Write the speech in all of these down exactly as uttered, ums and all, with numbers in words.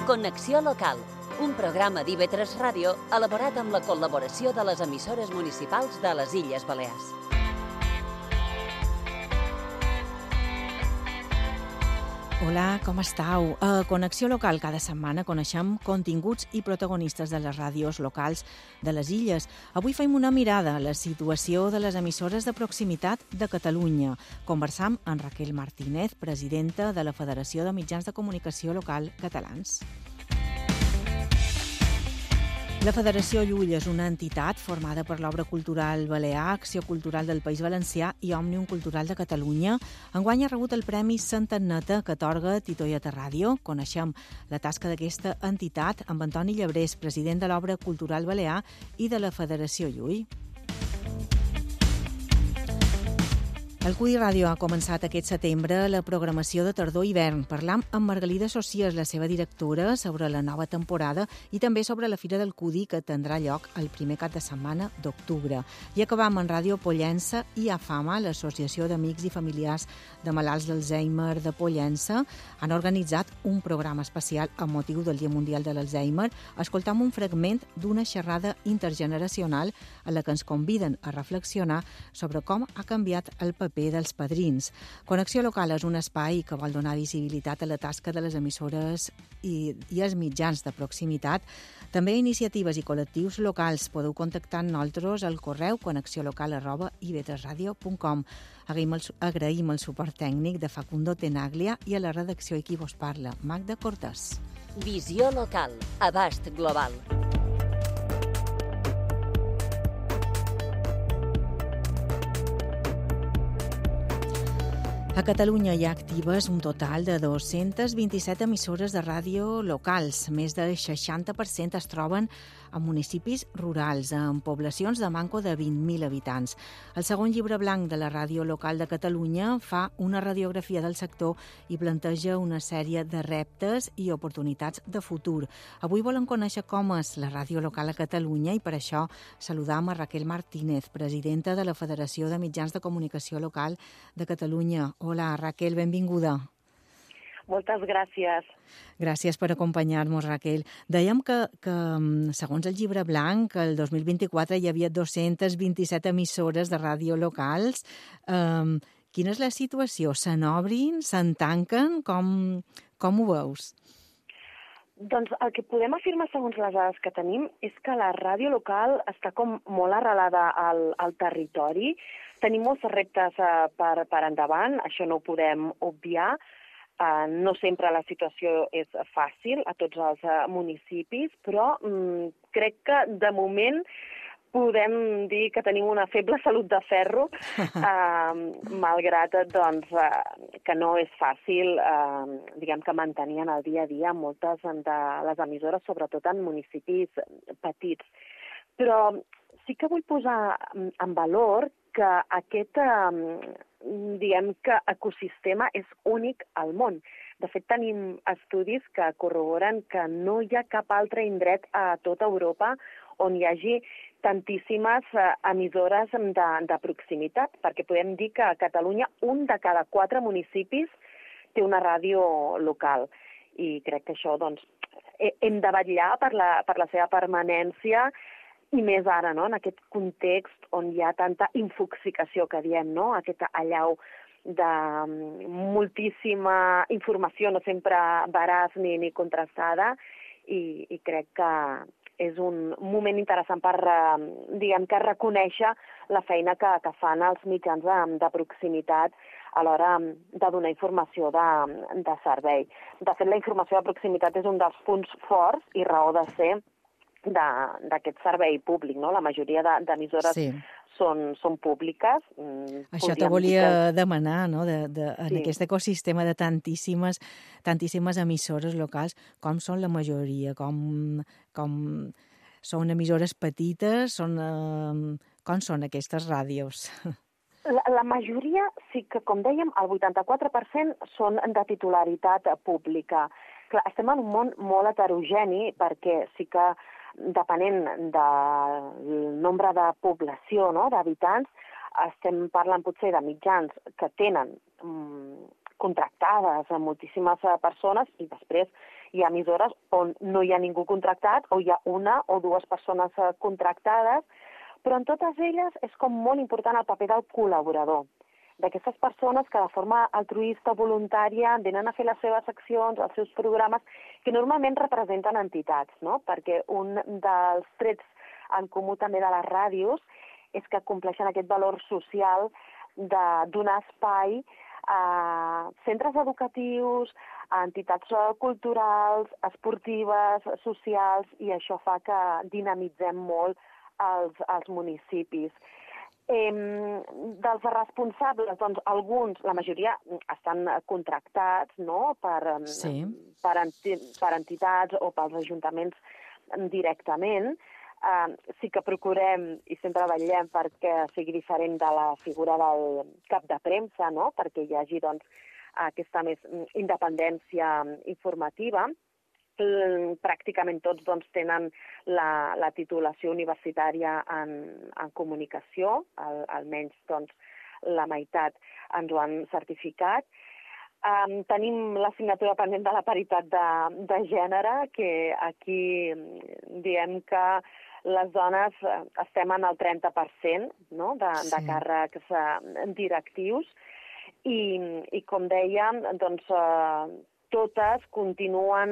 Connexió Local, un programa d'I V tres Ràdio elaborat amb la col·laboració de les emissores municipals de les Illes Balears. Hola, com estàu? A Connexió Local cada setmana coneixem continguts i protagonistes de les ràdios locals de les illes. Avui fem una mirada a la situació de les emissores de proximitat de Catalunya. Conversam amb Raquel Martínez, presidenta de la Federació de Mitjans de Comunicació Local Catalans. La Federació Llull és una entitat formada per l'Obra Cultural Balear, Acció Cultural del País Valencià i Òmnium Cultural de Catalunya. Enguany ha rebut el Premi Santa Anneta que atorga Titoieta Ràdio. Coneixem la tasca d'aquesta entitat amb Antoni Llebrés, president de l'Obra Cultural Balear i de la Federació Llull. El Cudi Ràdio ha començat aquest setembre la programació de tardor-hivern. Parlam amb Margalida Socias, la seva directora, sobre la nova temporada i també sobre la Fira del Cudi que tindrà lloc el primer cap de setmana d'octubre. I acabam en Ràdio Pollença i AFAMA, l'Associació d'Amics i Familiars de Malalts d'Alzheimer de Pollença. Han organitzat un programa especial amb motiu del Dia Mundial de l'Alzheimer. Escoltam un fragment d'una xerrada intergeneracional a la que ens conviden a reflexionar sobre com ha canviat el paper dels padrins. Connexió Local és un espai que vol donar visibilitat a la tasca de les emissores i, i els mitjans de proximitat. També iniciatives i col·lectius locals. Podeu contactar amb nosaltres al correu connexiolocal arroba i v tres radio punt com. Agraïm el, agraïm el suport tècnic de Facundo Tenaglia i a la redacció i qui vos parla, Magda Cortés. Visió local, abast global. A Catalunya hi ha actives un total de dos-centes vint-i-set emissores de ràdio locals. Més del seixanta per cent es troben en municipis rurals, en poblacions de manco de vint mil habitants. El segon llibre blanc de la ràdio local de Catalunya fa una radiografia del sector i planteja una sèrie de reptes i oportunitats de futur. Avui volen conèixer com és la ràdio local a Catalunya i per això saludam a Raquel Martínez, presidenta de la Federació de Mitjans de Comunicació Local de Catalunya. Hola, Raquel, benvinguda. Moltes gràcies. Gràcies per acompanyar-nos, Raquel. Dèiem que, que, segons el llibre blanc, el dos mil vint-i-quatre hi havia dos-centes vint-i-set emissores de ràdio locals. Um, quina és la situació? Se n'obrin? Se'n tanquen? Com, com ho veus? Doncs el que podem afirmar segons les dades que tenim és que la ràdio local està com molt arrelada al, al territori. Tenim molts reptes uh, per, per endavant, això no ho podem obviar. Uh, no sempre la situació és fàcil a tots els uh, municipis, però um, crec que de moment podem dir que tenim una feble salut de ferro, uh, malgrat doncs, uh, que no és fàcil uh, diguem que mantenir en el dia a dia moltes de les emissores, sobretot en municipis petits. Però sí que vull posar en valor que aquest eh, diguem que ecosistema és únic al món. De fet, tenim estudis que corroboren que no hi ha cap altre indret a tota Europa on hi hagi tantíssimes eh, emissores de, de proximitat, perquè podem dir que a Catalunya un de cada quatre municipis té una ràdio local. I crec que això doncs, hem de vetllar per la, per la seva permanència. I més ara, no?, en aquest context on hi ha tanta infoxicació que diem, no?, aquest allau de moltíssima informació, no sempre veraç ni, ni contrastada, i, i crec que és un moment interessant per, diguem que, reconèixer la feina que, que fan els mitjans de, de proximitat a l'hora de donar informació de, de servei. De fet, la informació de proximitat és un dels punts forts i raó de ser d'aquest servei públic, no? La majoria d'emissores sí. són, són públiques. Això te volia que... demanar, no? De, de, en sí. aquest ecosistema de tantíssimes, tantíssimes emissores locals, com són la majoria? Com, com són emissores petites? Són, eh, com són aquestes ràdios? La, la majoria sí que, com dèiem, el vuitanta-quatre per cent són de titularitat pública. Clar, estem en un món molt heterogeni perquè sí que depenent del nombre de població, no?, d'habitants, estem parlant potser de mitjans que tenen um, contractades a moltíssimes persones i després hi ha emissores on no hi ha ningú contractat o hi ha una o dues persones contractades, però en totes elles és com molt important el paper del col·laborador, d'aquestes persones que de forma altruista, voluntària, venen a fer les seves accions, els seus programes, que normalment representen entitats, no? Perquè un dels trets en comú també de les ràdios és que compleixen aquest valor social de donar espai a centres educatius, a entitats culturals, esportives, socials, i això fa que dinamitzem molt els, els municipis. Eh, dels responsables, doncs alguns, la majoria, estan contractats, no?, per, sí. per, enti per entitats o pels ajuntaments directament. Uh, sí que procurem i sempre vetllem perquè sigui diferent de la figura del cap de premsa, no?, perquè hi hagi doncs, aquesta més independència informativa. Mm, pràcticament tots doncs, tenen la, la titulació universitària en, en comunicació, al, almenys doncs, la meitat ens ho han certificat. Um, tenim l'assignatura pendent de la paritat de, de gènere, que aquí diem que les dones estem en el trenta per cent, no?, de, sí. de càrrecs directius, i, i com dèiem, doncs, eh, totes continuen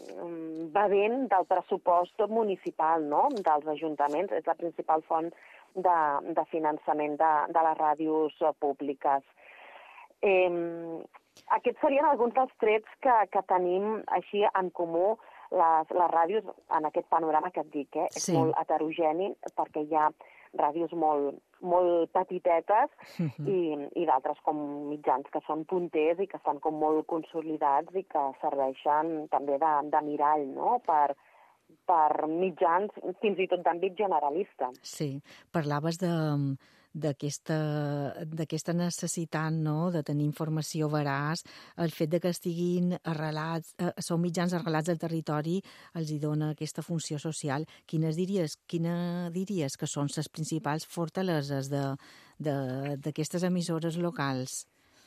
bevent del pressupost municipal, no?, dels ajuntaments. És la principal font de, de finançament de, de les ràdios públiques. Eh, aquests serien alguns dels trets que, que tenim així en comú. Les, les ràdios, en aquest panorama que et dic, eh, és sí. molt heterogeni, perquè hi ha ràdios molt, molt petitetes uh-huh. i, i d'altres com mitjans que són punters i que estan com molt consolidats i que serveixen també de, de mirall, no?, per, per mitjans fins i tot d'àmbit generalista. Sí, parlaves de... d'aquesta d'aquesta necessitat, no?, de tenir informació veraç, el fet de que estiguin arrelats, eh, són mitjans arrelats al territori, els hi dona aquesta funció social. Quines diries, quina diries que són les principals fortaleses d'aquestes emissores locals?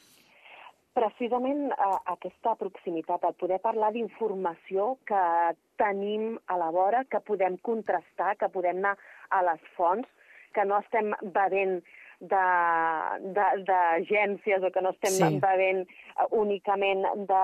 Precisament eh, aquesta proximitat, el poder parlar d'informació que tenim a la vora, que podem contrastar, que podem anar a les fonts, que no estem bevent d'agències o que no estem sí. bevent únicament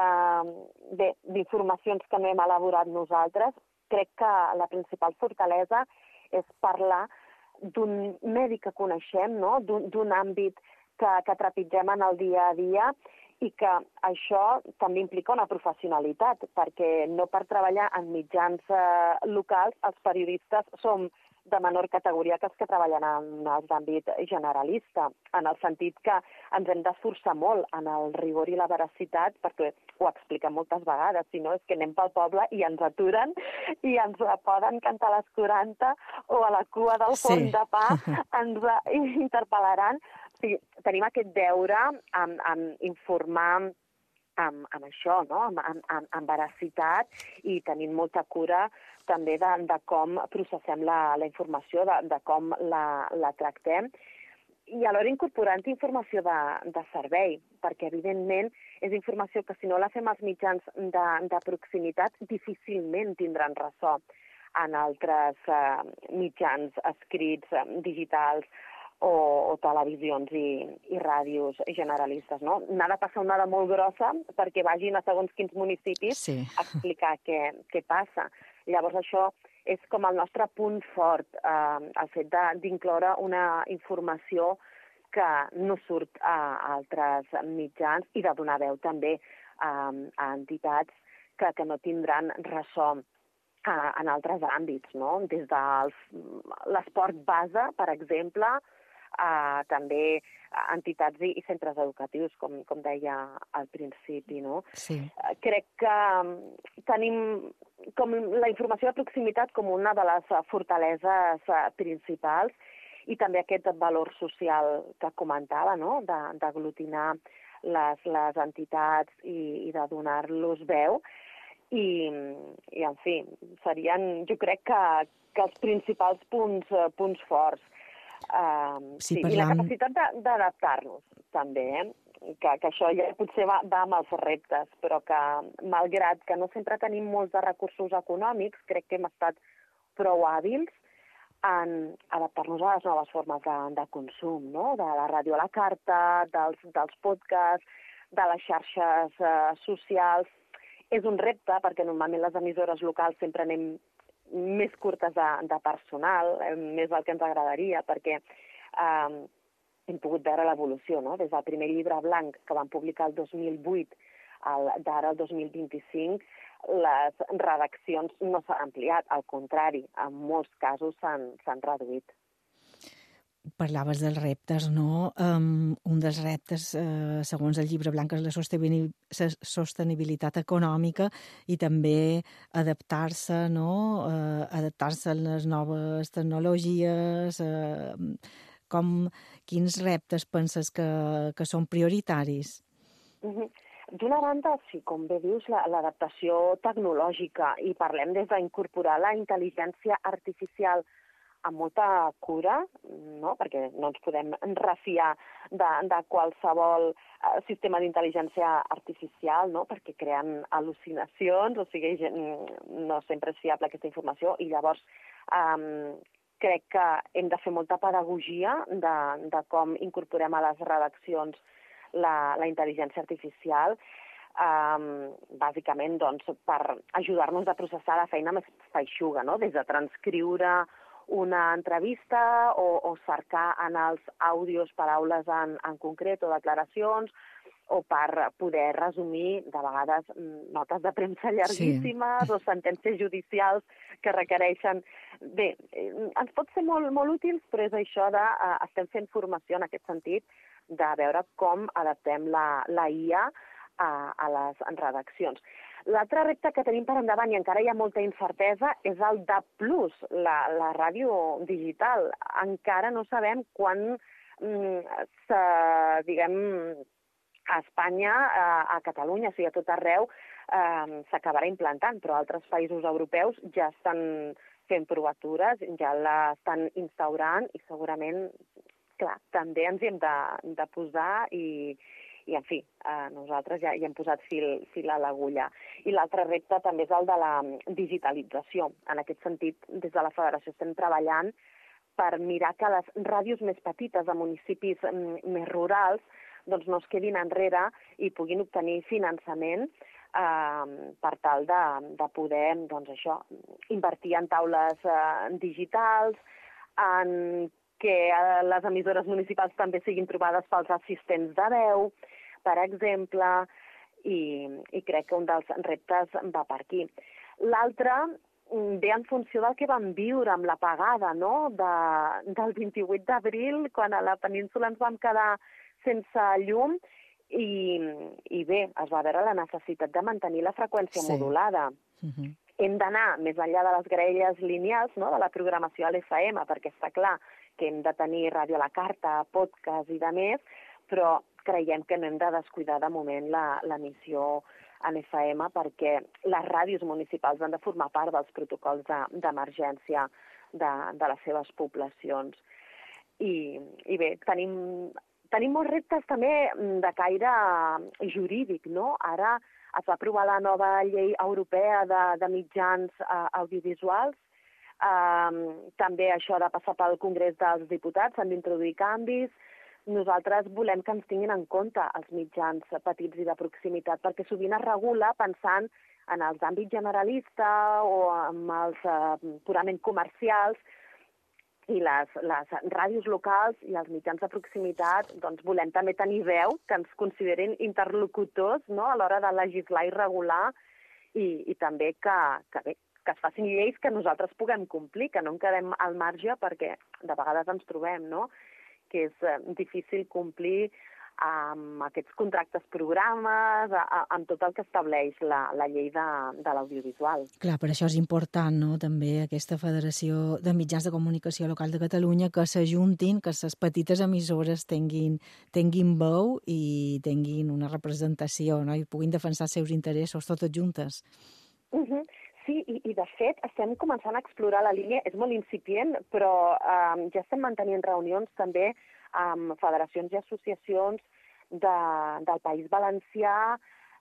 d'informacions que no hem elaborat nosaltres. Crec que la principal fortalesa és parlar d'un medi que coneixem, no?, d'un àmbit que, que trepitgem en el dia a dia, i que això també implica una professionalitat, perquè no per treballar en mitjans eh, locals els periodistes som de menor categoria que els que treballen en els d'àmbit generalista, en el sentit que ens hem d'esforçar molt en el rigor i la veracitat, perquè ho expliquem moltes vegades, si no és que anem pel poble i ens aturen i ens poden cantar a les quaranta o a la cua del forn sí. de pa, ens interpel·laran. O sigui, tenim aquest deure en, en informar amb, amb això, no?, amb, amb, amb veracitat, i tenint molta cura també de, de com processem la, la informació, de, de com la, la tractem, i alhora incorporant informació de, de servei, perquè evidentment és informació que si no la fem als mitjans de, de proximitat difícilment tindran ressò en altres eh, mitjans escrits, digitals, o, o televisions i, i ràdios generalistes, no? N'ha de passar una de molt grossa perquè vagin a segons quins municipis sí. a explicar què, què passa. Llavors això és com el nostre punt fort, eh, el fet d'incloure una informació que no surt a altres mitjans i de donar veu també a, a entitats que, que no tindran ressò a, en altres àmbits, no? Des de l'esport base, per exemple, Uh, també entitats i, i centres educatius, com, com deia al principi, no? Sí. Uh, crec que um, tenim com la informació de proximitat com una de les fortaleses uh, principals, i també aquest valor social que comentava, no?, d'aglutinar les, les entitats i, i de donar-los veu. I, i, en fi, serien, jo crec que, que els principals punts, uh, punts forts. Uh, sí, sí. Parlam... I la capacitat d'adaptar-nos, també. Eh? que, que això ja potser va, va amb els reptes, però que, malgrat que no sempre tenim molts de recursos econòmics, crec que hem estat prou hàbils en adaptar-nos a les noves formes de, de consum, no? De la ràdio a la carta, dels, dels podcasts, de les xarxes eh, socials. És un repte, perquè normalment les emissores locals sempre anem més curtes de, de personal, eh, més del que ens agradaria, perquè eh, hem pogut veure l'evolució, no? Des del primer llibre blanc que vam publicar el dos mil vuit d'ara al dos mil vint-i-cinc, les redaccions no s'han ampliat, al contrari, en molts casos s'han reduït. Parlaves dels reptes, no? Um, un dels reptes, eh, segons el llibre blanc, és la sostenibilitat econòmica i també adaptar-se, no? Uh, adaptar-se a les noves tecnologies. Uh, com, quins reptes penses que, que són prioritaris? Mm-hmm. D'una banda, sí, com bé dius, l'adaptació tecnològica, i parlem des d'incorporar la intel·ligència artificial amb molta cura, no? Perquè no ens podem refiar de, de qualsevol uh, sistema d'intel·ligència artificial, no? Perquè creen al·lucinacions, o sigui, no sempre és fiable aquesta informació, i llavors um, crec que hem de fer molta pedagogia de, de com incorporem a les redaccions la, la intel·ligència artificial, um, bàsicament doncs, per ajudar-nos a processar la feina més feixuga, no? Des de transcriure una entrevista o, o cercar en els àudios paraules en, en concret o declaracions, o per poder resumir, de vegades, notes de premsa llarguíssimes, sí, o sentències judicials que requereixen... Bé, ens pot ser molt, molt útils, però és això de... Uh, estem fent formació en aquest sentit, de veure com adaptem la, la I A a, a les redaccions. L'altre repte que tenim per endavant, i encara hi ha molta incertesa, és el D A B plus, la, la ràdio digital. Encara no sabem quan, mm, se, diguem, a Espanya, a, a Catalunya, o sigui, a tot arreu, eh, s'acabarà implantant, però altres països europeus ja estan fent provatures, ja l'estan instaurant i segurament, clar, també ens hi hem de, de posar i, i, en fi, eh, nosaltres ja hi hem posat fil, fil a l'agulla. I l'altre repte també és el de la digitalització. En aquest sentit, des de la Federació estem treballant per mirar que les ràdios més petites de municipis m, més rurals doncs no es quedin enrere i puguin obtenir finançament eh, per tal de, de poder doncs això, invertir en taules eh, digitals, en que les emissores municipals també siguin trobades pels assistents de veu, per exemple, i, i crec que un dels reptes va per aquí. L'altre ve en funció del que vam viure amb l'apagada, no? De, del vint-i-vuit d'abril, quan a la península ens vam quedar sense llum, i, i bé, es va veure la necessitat de mantenir la freqüència sí. modulada. Uh-huh. Hem d'anar més enllà de les graelles lineals, no? De la programació a l'F M, perquè està clar que hem de tenir ràdio a la carta, podcast i de més, però creiem que no hem de descuidar de moment l'emissió en F M perquè les ràdios municipals han de formar part dels protocols d'emergència de, de les seves poblacions. I, i bé, tenim, tenim molts reptes també de caire jurídic, no? Ara es va aprovar la nova llei europea de, de mitjans uh, audiovisuals. Uh, també això de passar pel Congrés dels Diputats, s'han d'introduir canvis. Nosaltres volem que ens tinguin en compte els mitjans petits i de proximitat, perquè sovint es regula pensant en els àmbits generalista o en els uh, purament comercials, i les, les ràdios locals i els mitjans de proximitat doncs volem també tenir veu, que ens considerin interlocutors, no? A l'hora de legislar i regular, i, i també que, que, bé, que es facin lleis que nosaltres puguem complir, que no en quedem al marge, perquè de vegades ens trobem, no? Que és eh, difícil complir amb aquests contractes programes, a, a, amb tot el que estableix la, la llei de, de l'audiovisual. Clar, per això és important, no?, també aquesta Federació de Mitjans de Comunicació Local de Catalunya, que s'ajuntin, que les petites emissores tinguin, tinguin veu i tinguin una representació, no?, i puguin defensar els seus interessos totes juntes. Uh-huh. Sí, i, i de fet estem començant a explorar la línia, és molt incipient, però eh, ja estem mantenint reunions també amb federacions i associacions de, del País Valencià,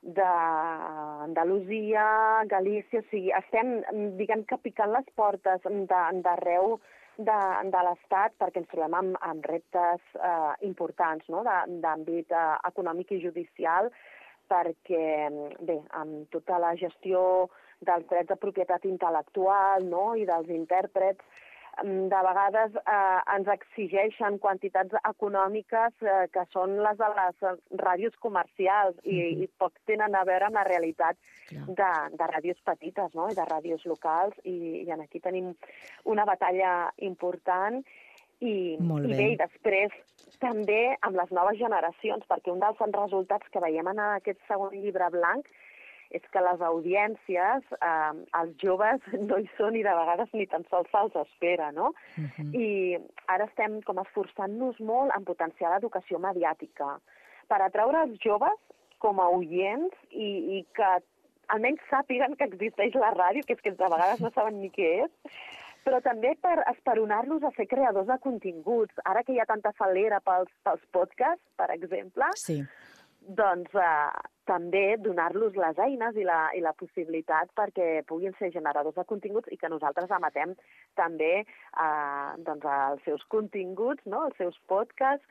d'Andalusia, Galícia, o sigui, estem, diguem que picant les portes d'arreu de, de l'Estat perquè ens trobem amb, amb reptes eh, importants, no?, d'àmbit eh, econòmic i judicial, perquè, bé, amb tota la gestió dels drets de propietat intel·lectual, no?, i dels intèrprets, de vegades eh, ens exigeixen quantitats econòmiques eh, que són les de les ràdios comercials i, mm-hmm. i poc tenen a veure amb la realitat de, de ràdios petites, no?, i de ràdios locals, i, i aquí tenim una batalla important. I, i bé, i després també amb les noves generacions, perquè un dels resultats que veiem en aquest segon llibre blanc és que les audiències, eh, els joves no hi són i de vegades ni tan sols se'ls espera, no? Uh-huh. I ara estem com esforçant-nos molt en potenciar l'educació mediàtica per atraure els joves com a oients i, i que almenys sàpiguen que existeix la ràdio, que és que de vegades no saben ni què és, però també per esperonar-los a ser creadors de continguts. Ara que hi ha tanta falera pels, pels podcasts, per exemple, sí. doncs eh, també donar-los les eines i la, i la possibilitat perquè puguin ser generadors de continguts i que nosaltres emetem també eh, doncs, els seus continguts, no?, els seus podcasts,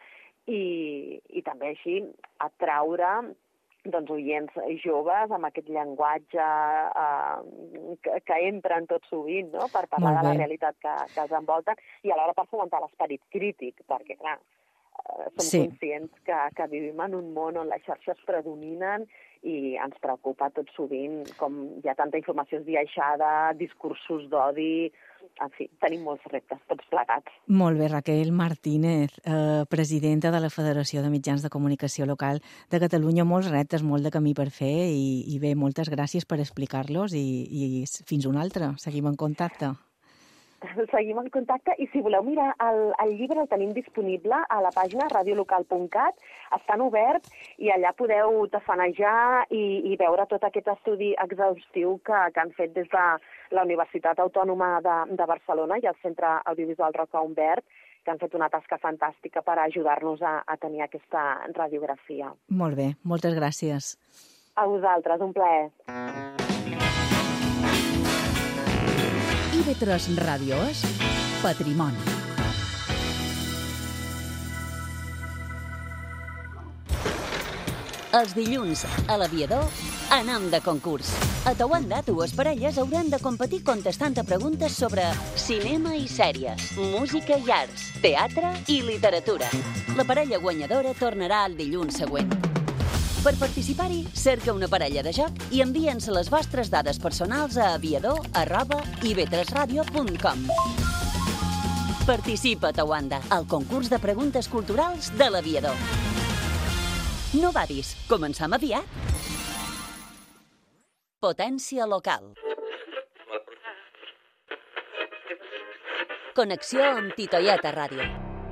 i, i també així atraure doncs, oients joves amb aquest llenguatge eh, que, que entren tot sovint, no?, per parlar de la realitat que, que els envolta i alhora per fomentar l'esperit crític, perquè, clar, som sí. conscients que, que vivim en un món on les xarxes predominen i ens preocupa tot sovint, com hi ha tanta informació esbiaixada, discursos d'odi, en fi, tenim molts reptes, tots plegats. Molt bé, Raquel Martínez, eh, presidenta de la Federació de Mitjans de Comunicació Local de Catalunya. Molts reptes, molt de camí per fer i, i bé, moltes gràcies per explicar-los i, i fins un altre. Seguim en contacte. Seguim en contacte i si voleu mirar el, el llibre el tenim disponible a la pàgina radiolocal punt cat, estan oberts i allà podeu tafanejar i, i veure tot aquest estudi exhaustiu que, que han fet des de la Universitat Autònoma de, de Barcelona i el Centre Audiovisual Roca Humbert, que han fet una tasca fantàstica per ajudar-nos a, a tenir aquesta radiografia. Molt bé, moltes gràcies. A vosaltres, un plaer. i ve tres Ràdio és Patrimoni. Els dilluns, a l'Aviador, anem de concurs. A Tawanda, dues parelles hauran de competir contestant a preguntes sobre cinema i sèries, música i arts, teatre i literatura. La parella guanyadora tornarà el dilluns següent. Per participar-hi, cerca una parella de joc i envia'ns les vostres dades personals a aviador arroba i ve tres ràdio punt com. Participa a Tawanda, al concurs de preguntes culturals de l'Aviador. No badis, començam aviat. Potència local. Connexió amb Titoieta Ràdio.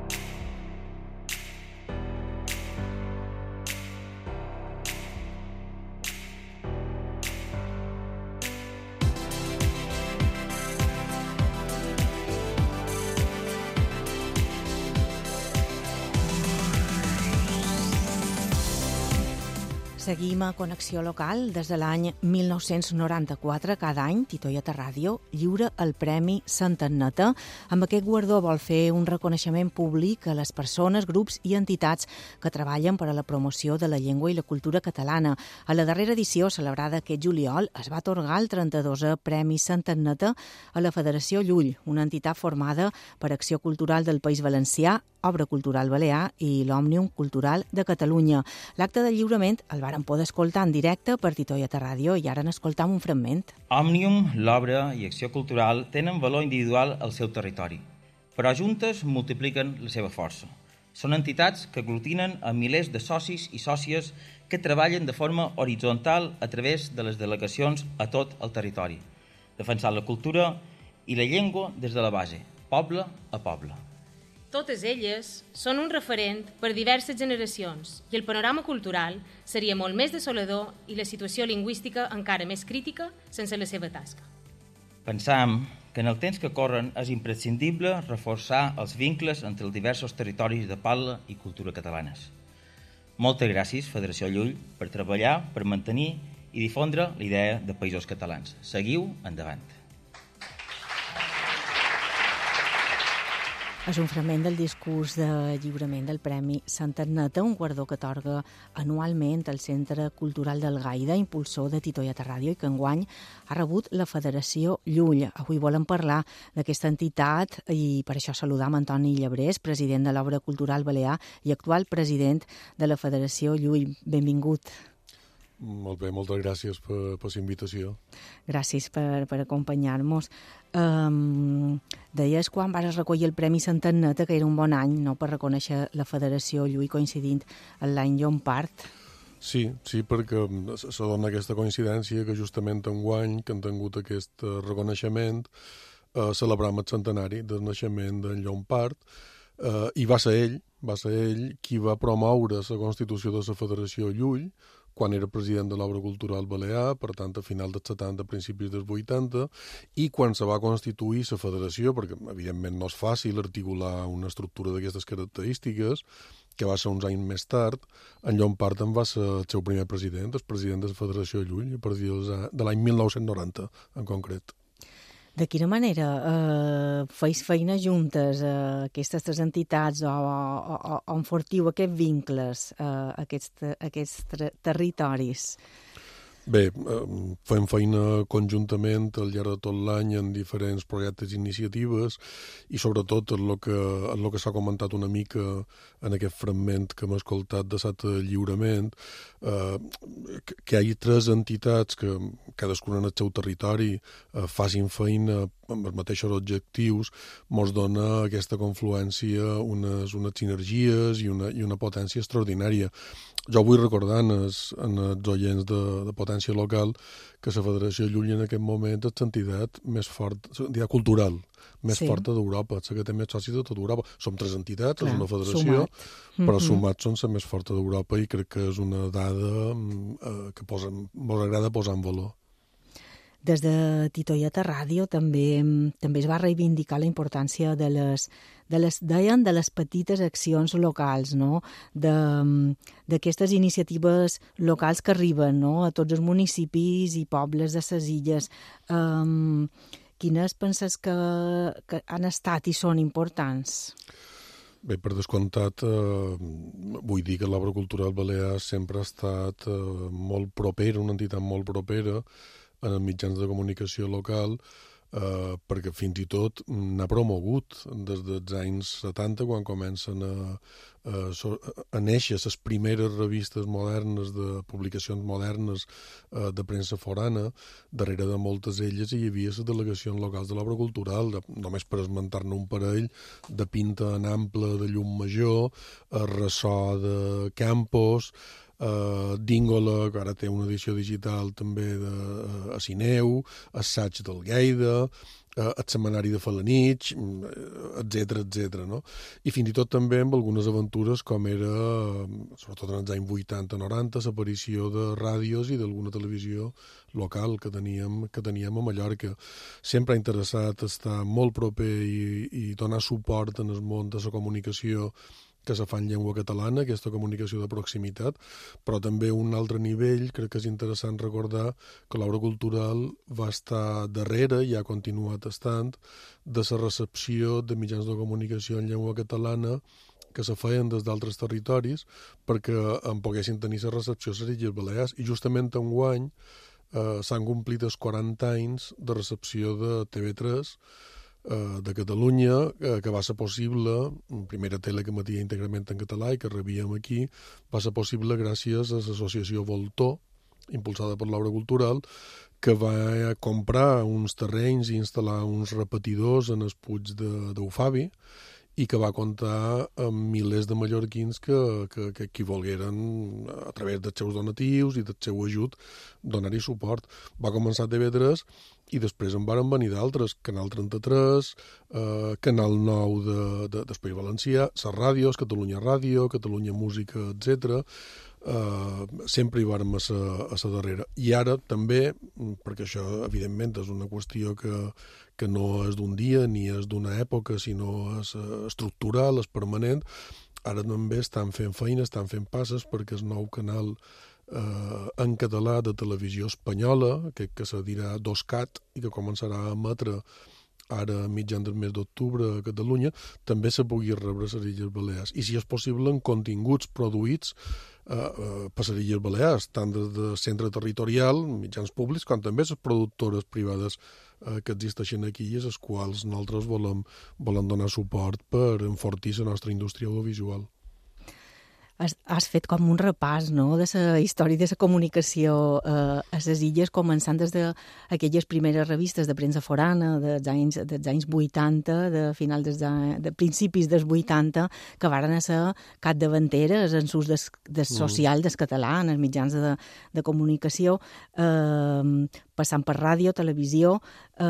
Seguim a Connexió Local. Des de l'any mil nou-cents noranta-quatre, cada any, Titoieta Ràdio lliura el Premi Sant Anneta. Amb aquest guardó vol fer un reconeixement públic a les persones, grups i entitats que treballen per a la promoció de la llengua i la cultura catalana. A la darrera edició, celebrada aquest juliol, es va atorgar el trenta-dosè Premi Sant Anneta a la Federació Llull, una entitat formada per Acció Cultural del País Valencià, Obra Cultural Balear i l'Òmnium Cultural de Catalunya. L'acte de lliurament el varen poder escoltar en directe per Titoieta Ràdio i ara n'escoltam un fragment. Òmnium, l'Obra i Acció Cultural tenen valor individual al seu territori, però juntes multipliquen la seva força. Són entitats que aglutinen a milers de socis i sòcies que treballen de forma horitzontal a través de les delegacions a tot el territori, defensant la cultura i la llengua des de la base, poble a poble. Totes elles són un referent per diverses generacions i el panorama cultural seria molt més desolador i la situació lingüística encara més crítica sense la seva tasca. Pensam que en el temps que corren és imprescindible reforçar els vincles entre els diversos territoris de parla i cultura catalanes. Moltes gràcies, Federació Llull, per treballar, per mantenir i difondre l'idea de països catalans. Seguiu endavant. És un fragment del discurs de lliurament del Premi Santa Agneta, un guardó que atorga anualment el Centre Cultural del Gaida, impulsor de Titoieta Ràdio, i que enguany ha rebut la Federació Llull. Avui volem parlar d'aquesta entitat i per això saludam Antoni Llebrés, president de l'Obra Cultural Balear i actual president de la Federació Llull. Benvingut. Molt bé, moltes gràcies per, per la invitació. Gràcies per, per acompanyar-nos. Um, deies quan vas recollir el Premi Santa Agneta que era un bon any, no?, per reconèixer la Federació Llull coincidint en l'any Llompart. Sí, sí, perquè se dona aquesta coincidència que justament enguany que han tingut aquest reconeixement eh, celebram el centenari del naixement d'en Llompart eh, i va ser ell, va ser ell qui va promoure la constitució de la Federació Llull quan era president de l'Obra Cultural Balear, per tant, a final dels setanta, principis dels vuitanta, i quan se va constituir la federació, perquè, evidentment, no és fàcil articular una estructura d'aquestes característiques, que va ser uns anys més tard, en Llompart en va ser el seu primer president, el president de la Federació Llull, a partir de l'any mil nou-cents noranta, en concret. De quina manera eh, feis feina juntes eh, aquestes tres entitats o, o, o, o enfortiu aquests vincles a eh, aquests, aquests ter territoris? Bé, fem feina conjuntament al llarg de tot l'any en diferents projectes i iniciatives i sobretot en el que, en el que s'ha comentat una mica en aquest fragment que hem escoltat de Sat Lliurament, eh, que, que hi ha tres entitats que cadascuna en el seu territori eh, facin feina amb els mateixos objectius, mos dona aquesta confluència unes, unes sinergies i una, i una potència extraordinària. Jo vull recordar en els, en els oients de, de potència local que la Federació Llull en aquest moment és l'entitat més forta, l'entitat cultural més sí. forta d'Europa, la que té més socis de tota Europa. Som tres entitats, Clar, és una federació, sumat. però mm-hmm. sumats són la més forta d'Europa i crec que és una dada eh, que posa, mos agrada posar en valor. Des de Titoieta Ràdio també també es va reivindicar la importància de les, de les, deien, de les petites accions locals, no?, d'aquestes iniciatives locals que arriben, no?, a tots els municipis i pobles de les illes. Um, quines penses que, que han estat i són importants? Bé, per descomptat, eh, vull dir que l'Obra Cultural Balear sempre ha estat eh, molt propera, una entitat molt propera en els mitjans de comunicació local, eh, perquè fins i tot n'ha promogut des dels anys setanta, quan comencen a, a, a néixer les primeres revistes modernes, de publicacions modernes eh, de premsa forana. Darrere de moltes elles hi havia les delegacions locals de l'Obra Cultural, de, només per esmentar-ne un parell, de Pinta en Ample, de Llum Major, a Ressò de Campos, Uh, Dingola, que ara té una edició digital també de, uh, a Sineu, Assaig del Lleida, uh, el Setmanari de Falanich, etcètera, etcètera, no? I fins i tot també amb algunes aventures com era, sobretot en els anys vuitanta noranta, l'aparició de ràdios i d'alguna televisió local que teníem, que teníem a Mallorca. Sempre ha interessat estar molt proper i, i donar suport en el món de la comunicació que se fa en llengua catalana, aquesta comunicació de proximitat, però també un altre nivell, crec que és interessant recordar que l'Obra Cultural va estar darrere, i ha continuat estant, de la recepció de mitjans de comunicació en llengua catalana que se feien des d'altres territoris perquè en poguessin tenir la recepció a les Illes Balears. I justament enguany eh, s'han complit els quaranta anys de recepció de T V tres de Catalunya, que va ser possible, primera tele que emetia íntegrament en català i que rebíem aquí, va ser possible gràcies a l'associació Voltor, impulsada per l'Obra Cultural, que va comprar uns terrenys i instal·lar uns repetidors en els Puigs d'Eufabi i que va comptar amb milers de mallorquins que, que, que qui volgueren, a través dels seus donatius i del seu ajut, donar-hi suport. Va començar a T V tres i després en varen venir d'altres, Canal trenta-tres, eh, Canal nou de, de, d'Espai Valencià, les ràdios, Catalunya Ràdio, Catalunya Música, etcètera. Uh, sempre hi vàrem a la darrera. I ara també, perquè això evidentment és una qüestió que, que no és d'un dia ni és d'una època, sinó és estructural, és permanent, ara també estan fent feina, estan fent passes perquè el nou canal eh, en català de televisió espanyola, que, que se dirà DosCat i que començarà a emetre ara mitjan del mes d'octubre a Catalunya, també se pugui rebre a les Illes Balears. I si és possible, en continguts produïts eh, eh, per les Illes Balears, tant des de centre territorial, mitjans públics, com també les productores privades eh, que existeixen aquí i a les quals nosaltres volem, volem donar suport per enfortir la nostra indústria audiovisual. Has, has fet com un repàs, no?, de la història de la comunicació eh, a les illes, començant des d'aquelles primeres revistes de premsa forana dels anys, dels anys vuitanta, de final dels anys, de principis dels vuitanta, que varen ser capdavanteres en l'ús des, des social del català, en els mitjans de, de comunicació, eh, passant per ràdio, televisió,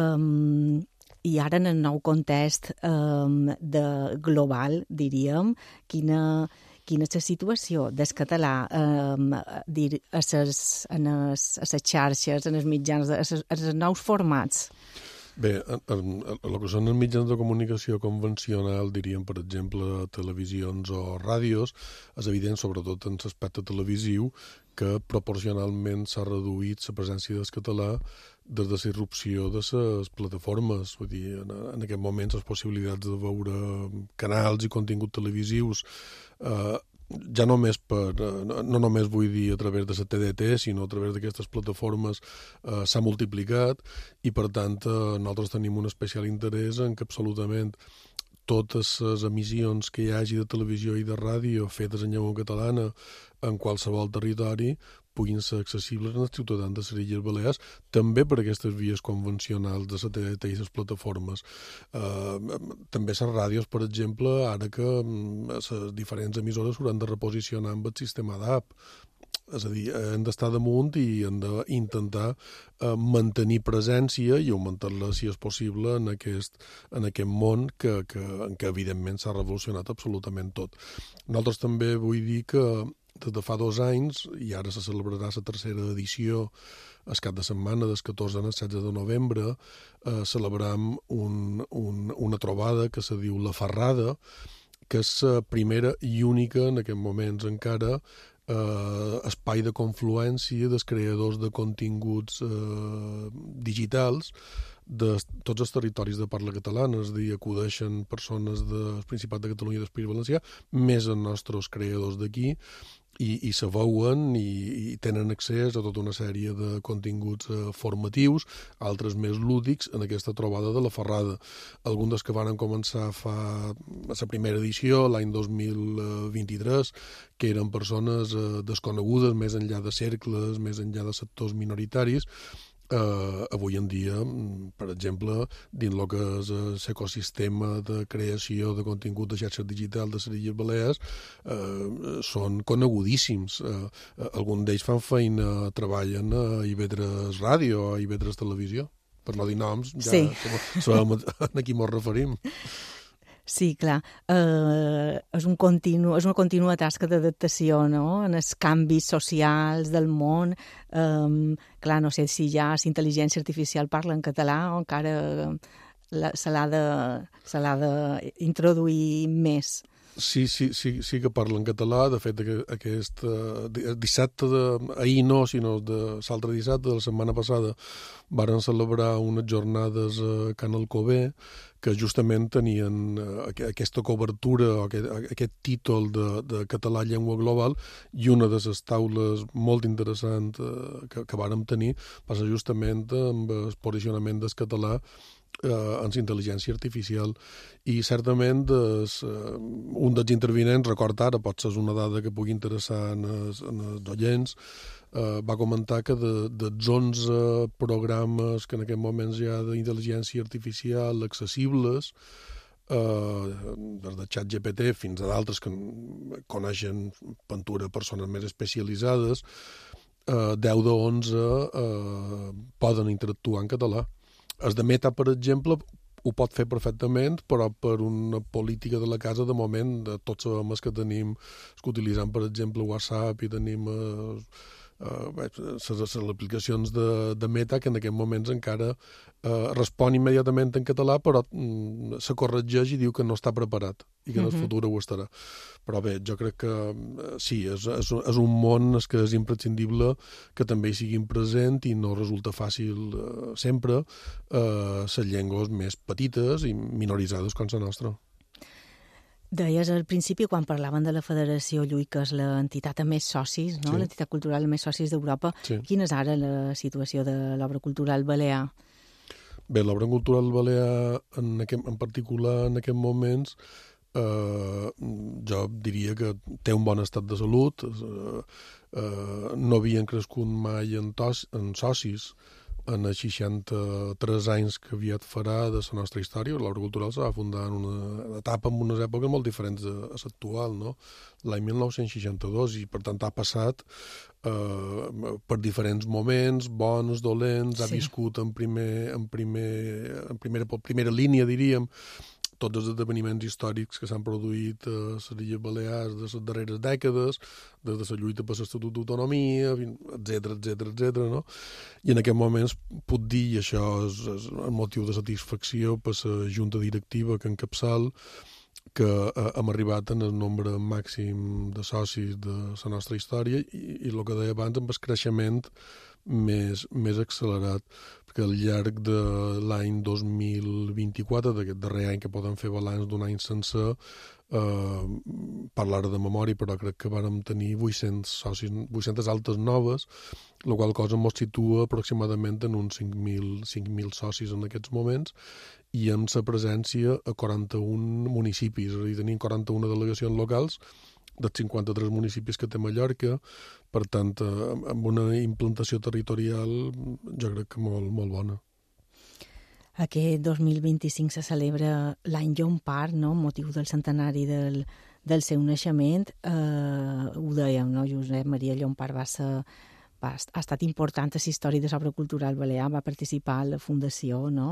eh, i ara en el nou context eh, de global, diríem, quina... Quina és la situació del català eh, dir, a les en es, a les xarxes, en els mitjans, a els nous formats? Bé, el que són els mitjans de comunicació convencional, diríem, per exemple, televisions o ràdios, és evident, sobretot en l'aspecte televisiu, que proporcionalment s'ha reduït la presència del català des de la irrupció de les plataformes. Vull dir, en, en aquest moment les possibilitats de veure canals i continguts televisius eh, ja només per, no, no només vull dir a través de la T D T, sinó a través d'aquestes plataformes eh, s'ha multiplicat i, per tant, eh, nosaltres tenim un especial interès en que absolutament totes les emissions que hi hagi de televisió i de ràdio fetes en llengua catalana en qualsevol territori puguin ser accessibles als ciutadans de les Illes Balears, també per aquestes vies convencionals de la T D T i les plataformes. Uh, també les ràdios, per exemple, ara que les diferents emissores s'hauran de reposicionar amb el sistema d'A P. És a dir, hem d'estar damunt i hem d'intentar uh, mantenir presència i augmentar-la, si és possible, en aquest, en aquest món que, que, en què, evidentment, s'ha revolucionat absolutament tot. Nosaltres també vull dir que des de fa dos anys, i ara se celebrarà la tercera edició el cap de setmana, del catorze al setze de novembre, eh, celebram un, un, una trobada que se diu La Ferrada, que és la primera i única, en aquests moments encara, eh, espai de confluència dels creadors de continguts eh, digitals de tots els territoris de parla catalana, és a dir, acudeixen persones del Principat de Catalunya i del País Valencià, més els nostres creadors d'aquí, i, i se veuen i, i tenen accés a tota una sèrie de continguts eh, formatius, altres més lúdics, en aquesta trobada de La Ferrada. Alguns dels que van començar fa la primera edició, l'any dos mil vint-i-tres, que eren persones eh, desconegudes, més enllà de cercles, més enllà de sectors minoritaris. Uh, avui en dia, per exemple, dins el que és l'ecosistema de creació de contingut de xarxes digitals de les Illes Balears, uh, són conegudíssims. Uh, uh, alguns d'ells fan feina, treballen a I V tres Ràdio, a I V tres Televisió. Per no dir noms, ja sí. sabem a qui ens referim. Sí, clar. Eh, és, un continu, és una contínua tasca d'adaptació, no?, en els canvis socials del món. Eh, clar, no sé si ja l'intel·ligència artificial parla en català o encara la, se l'ha de, se l'ha d'introduir més. Sí, sí, sí, sí que parla en català. De fet, aquest uh, dissabte, de, ahir no, sinó de l'altre dissabte, de la setmana passada, varen celebrar unes jornades a Can Alcover que justament tenien uh, aquesta cobertura, aquest, aquest títol de, de català llengua global, i una de les taules molt interessants uh, que, que vàrem tenir va ser justament amb el posicionament del català Eh, en la intel·ligència artificial. I certament des, eh, un dels intervinents, record ara, pot ser una dada que pugui interessar en els, en els oients, eh, va comentar que de, dels onze programes que en aquest moments hi ha d'intel·ligència artificial accessibles, eh, des de ChatGPT fins a d'altres que coneixen pintura persones més especialitzades, eh, deu de onze eh, poden interactuar en català. El de Meta, per exemple, ho pot fer perfectament, però per una política de la casa, de moment, de tots sabem que tenim, que utilitzem, per exemple, WhatsApp i tenim eh, Uh, les, les aplicacions de, de Meta, que en aquests moments encara uh, respon immediatament en català, però mm, se corregeix i diu que no està preparat i que en el Uh-huh. futur ho estarà. Però bé, jo crec que uh, sí, és, és, és un món que és imprescindible que també hi siguin present i no resulta fàcil uh, sempre uh, les llengües més petites i minoritzades com la nostra. Deies al principi, quan parlaven de la Federació Llull, que és l'entitat amb més socis, no? Sí. L'entitat cultural amb més socis d'Europa. Sí. Quina és ara la situació de l'obra cultural balear? Bé, l'obra cultural balear, en, aquest, en particular en aquests moments, eh, jo diria que té un bon estat de salut, eh, eh, no havien crescut mai en, tos, en socis en els seixanta-tres anys que aviat farà de la nostra història. L'obra cultural se va fundar en una etapa, en unes èpoques molt diferents a, a l'actual, no? L'any mil nou-cents seixanta-dos, i per tant ha passat eh, per diferents moments, bons, dolents, sí. Ha viscut en, primer, en, primer, en primera, primera línia, diríem, tots els esdeveniments històrics que s'han produït a les Illes Balears de les darreres dècades, des de la lluita per l'Estatut d'Autonomia, etcètera, etcètera, etcètera, no? I en aquest moments puc dir, i això és, és un motiu de satisfacció per la junta directiva que encapçal, que eh, hem arribat en el nombre màxim de socis de la nostra història i, i el que deia abans, amb el creixement més, més accelerat, perquè al llarg de l'any dos mil vint-i-quatre, d'aquest darrer any que podem fer balanç d'un any sencer, eh, parlar de memòria, però crec que vàrem tenir vuit-cents socis, vuit-centes altes noves, la qual cosa ens situa aproximadament en uns cinc mil socis en aquests moments, i amb la presència a quaranta-un municipis, és a dir, tenim quaranta-una delegacions locals dels cinquanta-tres municipis que té Mallorca, per tant, amb una implantació territorial jo crec que molt, molt bona. Aquest dos mil vint-i-cinc se celebra l'any Llompart, no?, motiu del centenari del, del seu naixement. Eh, ho dèiem, no?, Josep Maria Llompart va ser, va, ha estat important a la història de l'obra cultural balear, va participar en la fundació, no?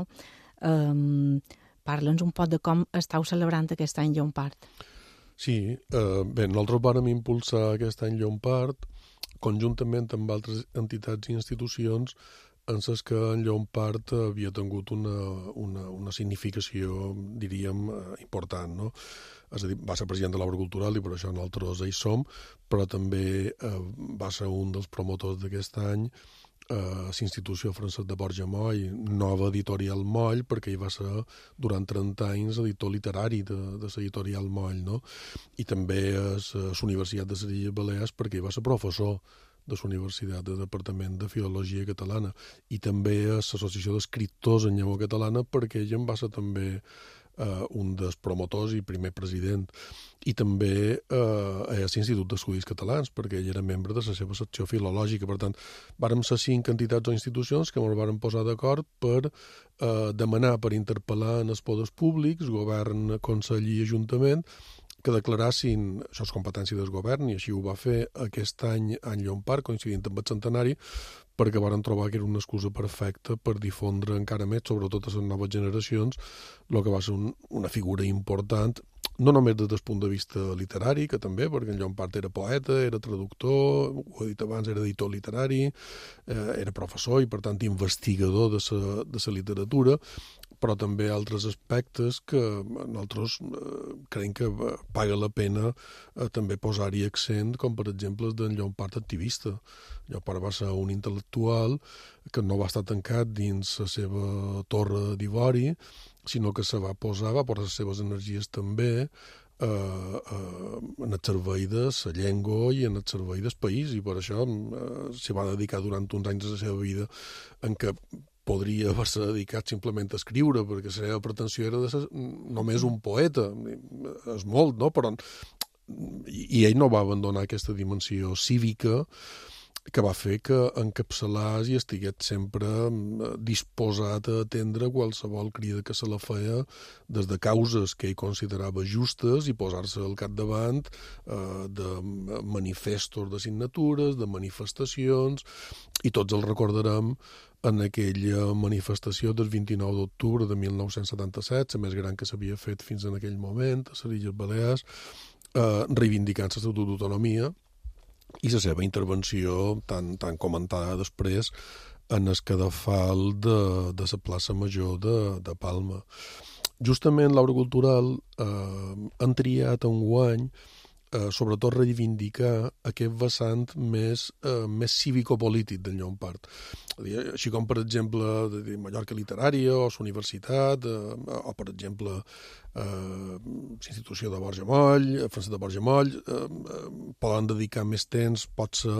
Eh, Parla'ns un poc de com estàu celebrant aquest any Llompart. Sí, eh, bé, nosaltres vàrem impulsar aquest any Llompart conjuntament amb altres entitats i institucions en les que en Llompart havia tingut una, una, una significació, diríem, important, no? És a dir, va ser president de l'obra cultural i per això nosaltres hi som, però també eh, va ser un dels promotors d'aquest any a l'Institució Francesc de Borja Moll, nova editorial Moll, perquè hi va ser durant trenta anys editor literari de, de l'editorial Moll, no? I també a la Universitat de les Illes Balears, perquè hi va ser professor de la Universitat de Departament de Filologia Catalana, i també a l'Associació d'Escriptors en Llengua Catalana, perquè ell en va ser també Uh, un dels promotors i primer president, i també uh, a l'Institut d'Estudis Catalans, perquè ell era membre de la seva secció filològica. Per tant, vàrem ser cinc entitats o institucions que ens vàrem posar d'acord per uh, demanar, per interpel·lar en els poders públics, govern, consell i ajuntament, que declarassin, això és competència del govern, i així ho va fer aquest any en Llompart, coincidint amb el centenari, perquè varen trobar que era una excusa perfecta per difondre encara més, sobretot a les noves generacions, el que va ser un, una figura important, no només des del punt de vista literari, que també, perquè en Llompart era poeta, era traductor, ho he dit abans, era editor literari, eh, era professor i, per tant, investigador de la de la literatura, però també altres aspectes que nosaltres eh, creiem que paga la pena eh, també posar-hi accent, com per exemple el d'en Llompart activista. Llompart va ser un intel·lectual que no va estar tancat dins la seva torre d'ivori, sinó que se va posar, va posar les seves energies també eh, eh, en el servei de la llengua i en el servei del país, i per això eh, s'hi va dedicar durant uns anys de la seva vida en què podria haver-se dedicat simplement a escriure, perquè la seva pretensió era de ser només un poeta. És molt, no? Però, i ell no va abandonar aquesta dimensió cívica que va fer que encapçalàs i estigués sempre disposat a atendre qualsevol crida que se la feia des de causes que ell considerava justes i posar-se al capdavant eh, de manifestos de signatures, de manifestacions, i tots el recordarem en aquella manifestació del vint-i-nou d'octubre de mil nou-cents setanta-set, la més gran que s'havia fet fins en aquell moment, a les Illes Balears, eh, reivindicant l'Estatut d'Autonomia, i la seva intervenció tan, tan comentada després en el cadafal de, de la plaça Major de, de Palma. Justament l'Aura Cultural eh, han triat enguany eh, sobretot reivindicar aquest vessant més, eh, més cívico-polític del Llompart. Així com, per exemple, de Mallorca Literària o la universitat, eh, o, per exemple, eh, l'institució de Borja Moll, Francesc de Borja Moll, eh, eh, poden dedicar més temps, potser,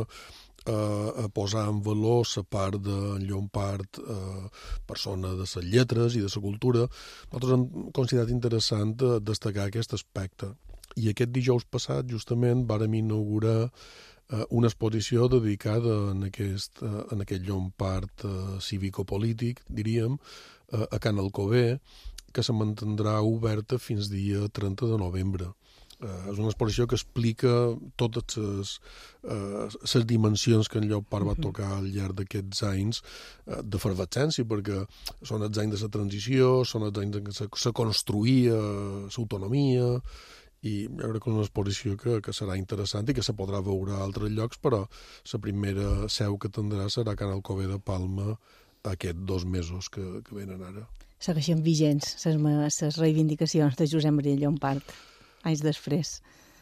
a posar en valor la part de Llompart, eh, persona de les lletres i de la cultura. Nosaltres hem considerat interessant destacar aquest aspecte. I aquest dijous passat, justament, vàrem inaugurar eh, una exposició dedicada en aquest, eh, en aquest Llompart eh, cívico-polític, diríem, eh, a Can Alcover, que se mantindrà oberta fins dia trenta de novembre. Uh, és una exposició que explica totes les uh, dimensions que en Llompart va tocar al llarg d'aquests anys uh, de fervescència, perquè són els anys de la transició, són els anys en què se, se construïa l'autonomia, i jo crec que és una exposició que, que serà interessant i que se podrà veure a altres llocs, però la primera seu que tindrà serà Can Alcover de Palma aquests dos mesos que, que venen ara. Segueixen vigents les reivindicacions de Josep Maria Llompart anys després?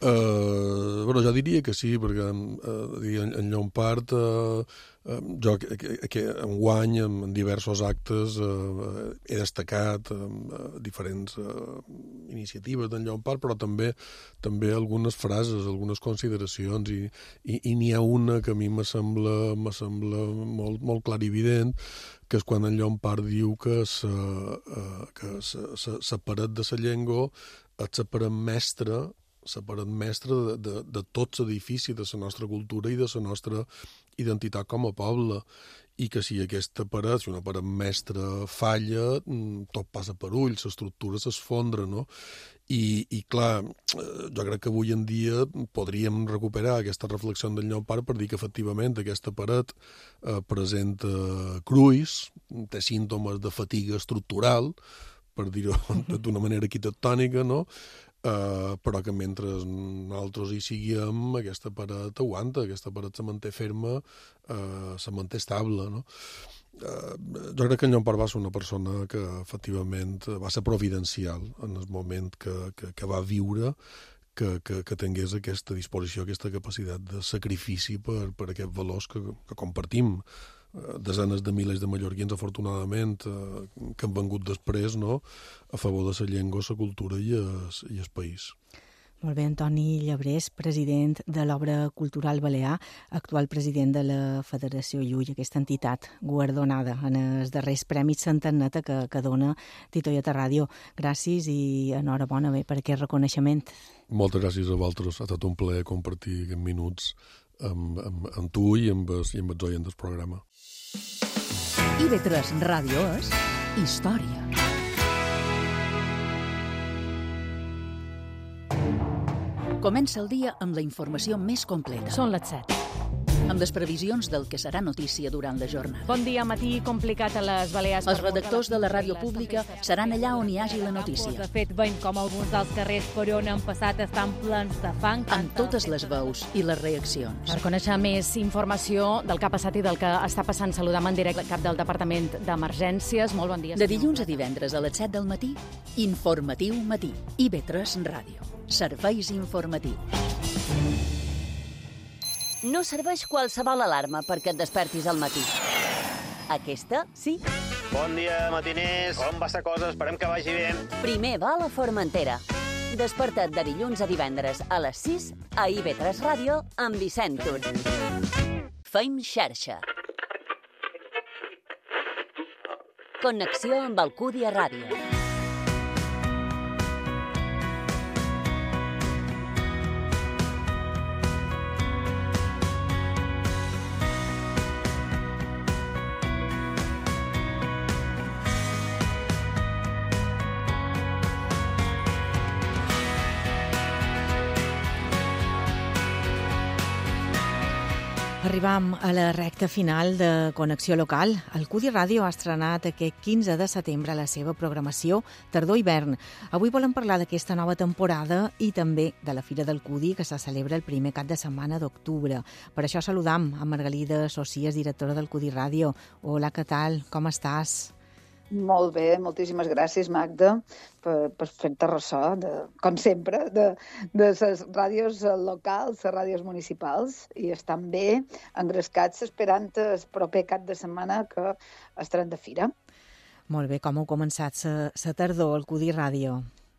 Uh, bueno, jo diria que sí, perquè uh, en, en Llompart uh, uh, jo que, que, que enguany en, en diversos actes uh, he destacat uh, diferents uh, iniciatives d'en Llompart, però també també algunes frases, algunes consideracions, i, i, i n'hi ha una que a mi me sembla, me sembla molt, molt clar i evident, que és quan en Llompart diu que sa, uh, que sa, sa, sa paret de la llengua és la paret mestra, la paret mestra de, de, de tot l'edifici de la nostra cultura i de la nostra identitat com a poble, i que si aquesta paret, si una paret mestra falla, tot passa per ull, l'estructura s'esfondra, no? I, i clar, jo crec que avui en dia podríem recuperar aquesta reflexió del Llompart per dir que efectivament aquesta paret eh, presenta cruis, té símptomes de fatiga estructural, per dir-ho d'una manera arquitectònica, no? Uh, però que mentre nosaltres hi siguem, aquesta paret aguanta, aquesta paret se manté ferma, uh, se manté estable, no? Uh, jo crec que en Llompart va ser una persona que efectivament va ser providencial en el moment que, que, que va viure, que, que, que tingués aquesta disposició, aquesta capacitat de sacrifici per, per aquests valors que, que compartim. Desenes de milers de mallorquins, afortunadament, eh, que han vengut després, no?, a favor de la llengua, la cultura i el, i el país. Molt bé, Antoni Llebrés, president de l'Obra Cultural Balear, actual president de la Federació Llull, aquesta entitat guardonada en els darrers Premis Santanneta que, que dona Tito i Ata Ràdio. Gràcies i enhorabona bé per aquest reconeixement. Moltes gràcies a vosaltres. Ha estat un plaer compartir aquests minuts amb, amb, amb tu i amb, i amb els oients del programa. I ve tres Ràdio és història. Comença el dia amb la informació més completa. Són les set. Amb les previsions del que serà notícia durant la jornada. Bon dia, matí complicat a les Balears. Els redactors de la ràdio pública seran allà on hi hagi la notícia. De fet, veiem com alguns dels carrers per on han passat estan plens de fang. Amb totes les veus i les reaccions. Per conèixer més informació del que ha passat i del que està passant, saludam en directe el cap del Departament d'Emergències. Molt bon dia. De dilluns a divendres a les set del matí, Informatiu Matí. I ve tres Ràdio. Serveis informatius. No serveix qualsevol alarma perquè et despertis al matí. Aquesta, sí. Bon dia, matiners. Com va la cosa? Esperem que vagi bé. Primer va a la Formentera. Desperta't de dilluns a divendres a les sis a I V tres Ràdio amb Vicent Tur. Feim xarxa. Connexió amb Alcúdia Ràdio. Arribam a la recta final de Connexió Local. El Cudi Ràdio ha estrenat aquest quinze de setembre la seva programació Tardor-Hivern. Avui volem parlar d'aquesta nova temporada i també de la Fira del Cudi, que se celebra el primer cap de setmana d'octubre. Per això saludam a Margalida Socias, directora del Cudi Ràdio. Hola, què tal? Com estàs? Molt bé, moltíssimes gràcies, Magda, per, per fer-te ressò, de, com sempre, de, de les ràdios locals, les ràdios municipals, i estan bé engrescats esperant el proper cap de setmana que estaran de fira. Molt bé, com heu començat la tardor al Cudi Ràdio?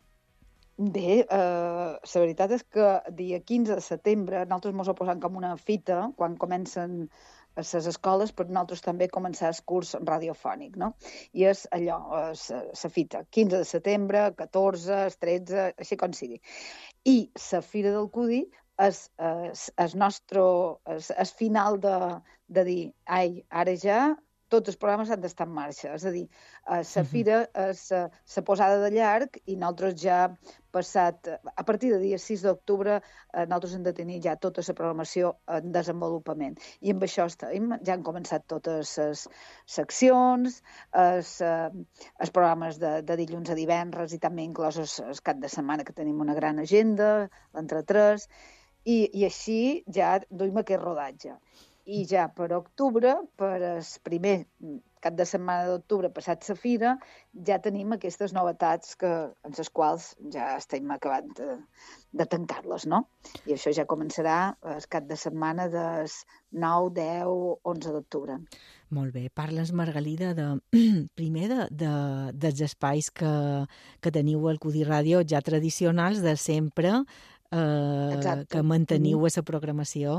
Bé, eh, la veritat és que dia quinze de setembre nosaltres ens ho posem com una fita quan comencen a les escoles, però nosaltres també començar el curs radiofònic, no? I és allò, la fita, quinze de setembre, catorze, tretze, així com sigui. I la Fira del Cudi és el nostre, és final de, de dir, ai, ara ja tots els programes han d'estar en marxa. És a dir, la fira és la posada de llarg i nosaltres ja passat, a partir del dia sis d'octubre, nosaltres hem de tenir ja tota la programació en desenvolupament. I amb això estem, ja han començat totes les seccions, els, els programes de, de dilluns a divendres i també inclosos el cap de setmana, que tenim una gran agenda, l'entre tres, i, i així ja duim aquest rodatge. I ja per octubre, per el primer cap de setmana d'octubre, passat la fira, ja tenim aquestes novetats que, en les quals ja estem acabant de, de tancar-les, no? I això ja començarà el cap de setmana del nou, deu, onze d'octubre. Molt bé. Parles, Margalida, de, primer de, de, dels espais que, que teniu al Cudi Ràdio, ja tradicionals de sempre, eh, que manteniu a la programació.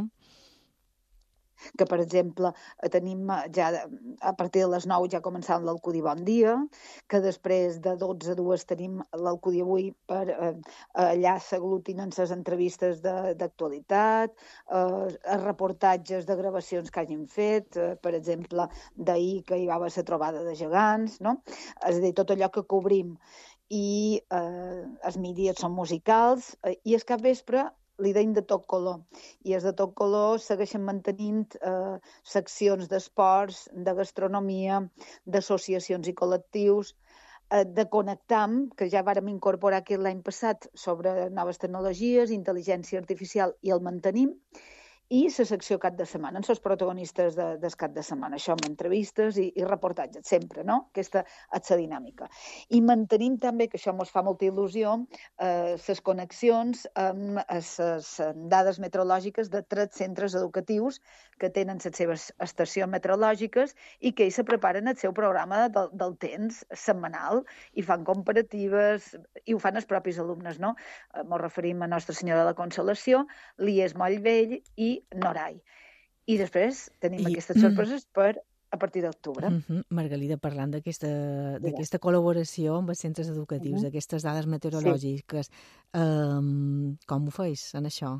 Que, per exemple, tenim ja a partir de les nou ja començant l'Alcudi Bon Dia, que després de dotze a dues tenim l'Alcudi Avui, per eh, allà s'aglutinen les entrevistes d'actualitat, eh, els reportatges de gravacions que hagin fet, eh, per exemple, d'ahir que hi va haver la trobada de gegants, no? És a dir, tot allò que cobrim. I eh, els midis són musicals, eh, i el capvespre li deim de tot color. I els de tot color segueixen mantenint eh, seccions d'esports, de gastronomia, d'associacions i col·lectius, eh, de Connectam, que ja vàrem incorporar aquest l'any passat sobre noves tecnologies, intel·ligència artificial, i el mantenim, i la secció cap de setmana, els protagonistes de, del cap de setmana, això amb entrevistes i, i reportatges, sempre, no? Aquesta és la dinàmica. I mantenim també, que això ens fa molta il·lusió, eh, les connexions amb les dades meteorològiques de tres centres educatius que tenen les seves estacions meteorològiques i que ells se preparen el seu programa del, del temps setmanal i fan comparatives, i ho fan els propis alumnes, no? Eh, ens referim a Nostra Senyora de la Consolació, l'I E S Mollvell i Norai. I després tenim I... aquestes sorpreses per a partir d'octubre. Uh -huh. Margalida, parlant d'aquesta d'aquesta col·laboració amb els centres educatius, uh -huh. d'aquestes dades meteorològiques, sí. um, com ho feis en això?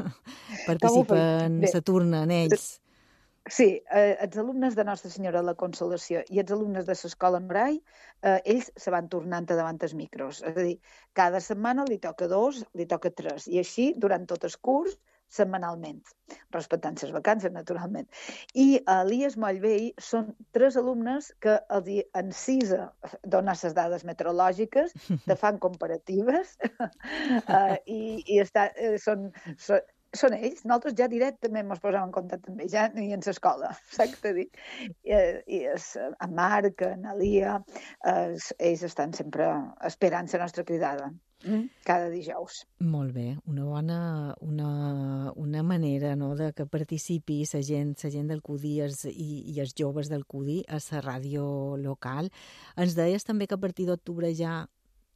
Participen, se turnen ells? Sí, eh, els alumnes de Nostra Senyora de la Consolació i els alumnes de l'Escola Norai, eh, ells se van tornant davant els micros. És a dir, cada setmana li toca dos, li toca tres, i així durant tot el curs, setmanalment, respectant les vacances, naturalment. I a l'I E S Mollvell són tres alumnes que els encisa donar les dades meteorològiques, te fan comparatives, uh, i, i està, eh, són, són, són ells. Nosaltres ja directament ens posem en contacte amb ells, ja ni en l'escola, saps què dic? I, i és, en Marc, en Alia, eh, ells estan sempre esperant la nostra cridada. Mm, cada dijous. Molt bé, una bona una, una manera, no?, de que participi la gent, la gent del Cudi i, i els joves del Cudi a la ràdio local. Ens deies també que a partir d'octubre ja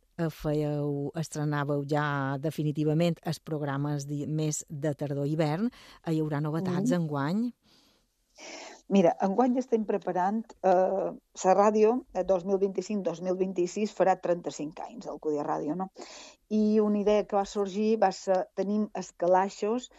fèieu, estrenàveu ja definitivament els programes més de tardor-hivern. Hi haurà novetats mm. enguany? Mira, enguany estem preparant eh, la ràdio, dos mil vint-i-cinc dos mil vint-i-sis farà trenta-cinc anys, el Cudi Ràdio, no? I una idea que va sorgir va ser, tenim els calaixos,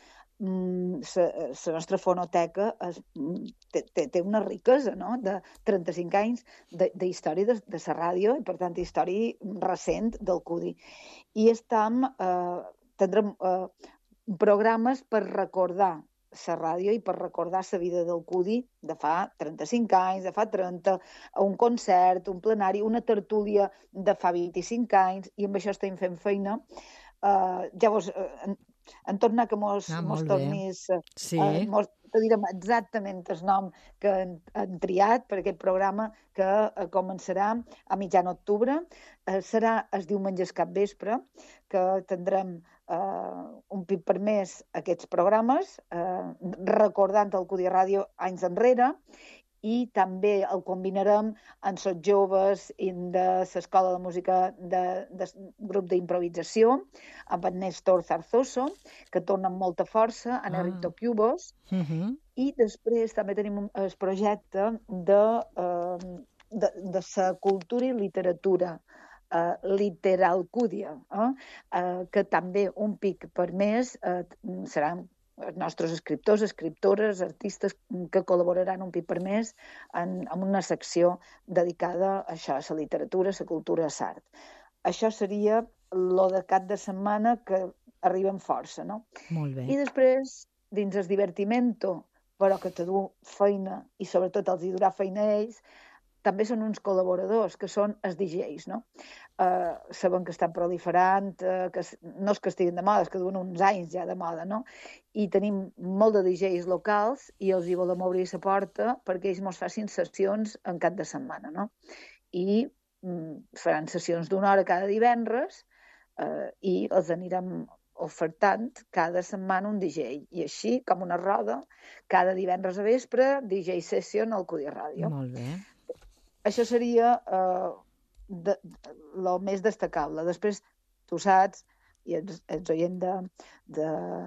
la nostra fonoteca es, té, té una riquesa, no?, de trenta-cinc anys d'història de, de la ràdio i, per tant, història recent del Cudi. I estem, eh, tindrem eh, programes per recordar la ràdio i per recordar la vida del Cudi de fa trenta-cinc anys, de fa trenta, un concert, un plenari, una tertúlia de fa vint-i-cinc anys, i amb això estem fent feina. Uh, llavors, uh, en, en tornar que mos, ah, mos tornis... Uh, sí. uh, mos, te direm exactament el nom que han, han triat per aquest programa, que uh, començarà a mitjan octubre. Uh, serà els diumenges capvespre, que tindrem uh, un pit per mes aquests programes, uh, recordant el Cudi Ràdio anys enrere, i també el combinarem amb els joves de l'Escola de Música de, de grup d'improvisació, amb en Néstor Zarzoso, que torna amb molta força, en ah. Eric Cubos, uh -huh. i després també tenim el projecte de, uh, de, de la cultura i literatura, Uh, Literalcúdia, eh? uh, que també un pic per mes uh, seran els nostres escriptors, escriptores, artistes que col·laboraran un pic per mes en, en una secció dedicada a això, a la literatura, a la cultura, a l'art. Això seria lo de cap de setmana que arriba amb força, no? Molt bé. I després, dins el divertimento, però que te du feina i sobretot els hi durà feina a ells, també són uns col·laboradors, que són els D Js, no? Uh, sabem que estan proliferant, uh, que no és que estiguin de moda, és que duen uns anys ja de moda, no? I tenim molt de D Js locals i els hi volem obrir la porta perquè ells mos facin sessions en cap de setmana, no? I mm, faran sessions d'una hora cada divendres uh, i els anirem ofertant cada setmana un D J. I així, com una roda, cada divendres a vespre, D J Session al Cudi Ràdio. Molt bé. Això seria el uh, més destacable. Després, tu saps, i els, els oients de, de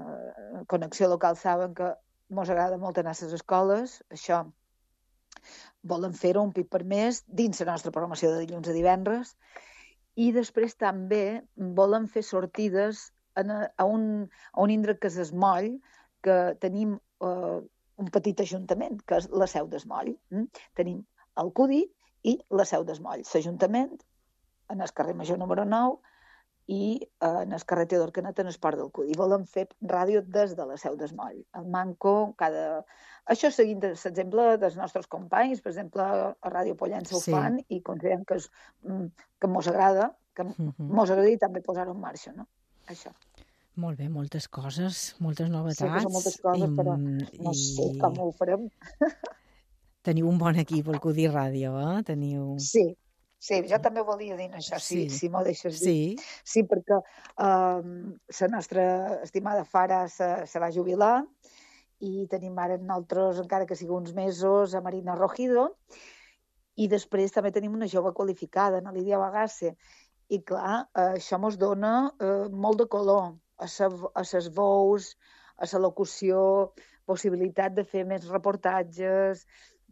Connexió Local saben que mos agrada molt anar a les escoles. Això volen fer-ho un pic per mes dins la nostra programació de dilluns a divendres. I després també volen fer sortides en, a, un, a un indret que és es Moll, que tenim uh, un petit ajuntament, que és la Seu d'es Moll. Mm? Tenim el Cudi i la Seu d'es Moll. L'Ajuntament, en el carrer Major número nou, i en el carrer Teodor Canet, en el Port del Cudi. Volen fer ràdio des de la Seu d'es Moll. El Manco, cada... Això seguint l'exemple dels nostres companys, per exemple, a Ràdio Pollença ho sí. fan, i considerem que, és, que mos agrada, que uh-huh. mos agrada i també posar-ho en marxa, no? Això. Molt bé, moltes coses, moltes novetats. Sí, que són moltes coses, I, però no i... sé com ho farem. Teniu un bon equip al Cudi Ràdio, eh? Teniu... Sí, sí, jo també volia dir això, si, sí. si m'ho deixes dir. Sí, sí perquè uh, la nostra estimada Fara se, se va jubilar i tenim ara nosaltres, encara que sigui uns mesos, a Marina Rojido, i després també tenim una jove qualificada, na Lídia Bagasse, i clar, uh, això mos dona uh, molt de color a, sa, a ses veus, a la locució, possibilitat de fer més reportatges,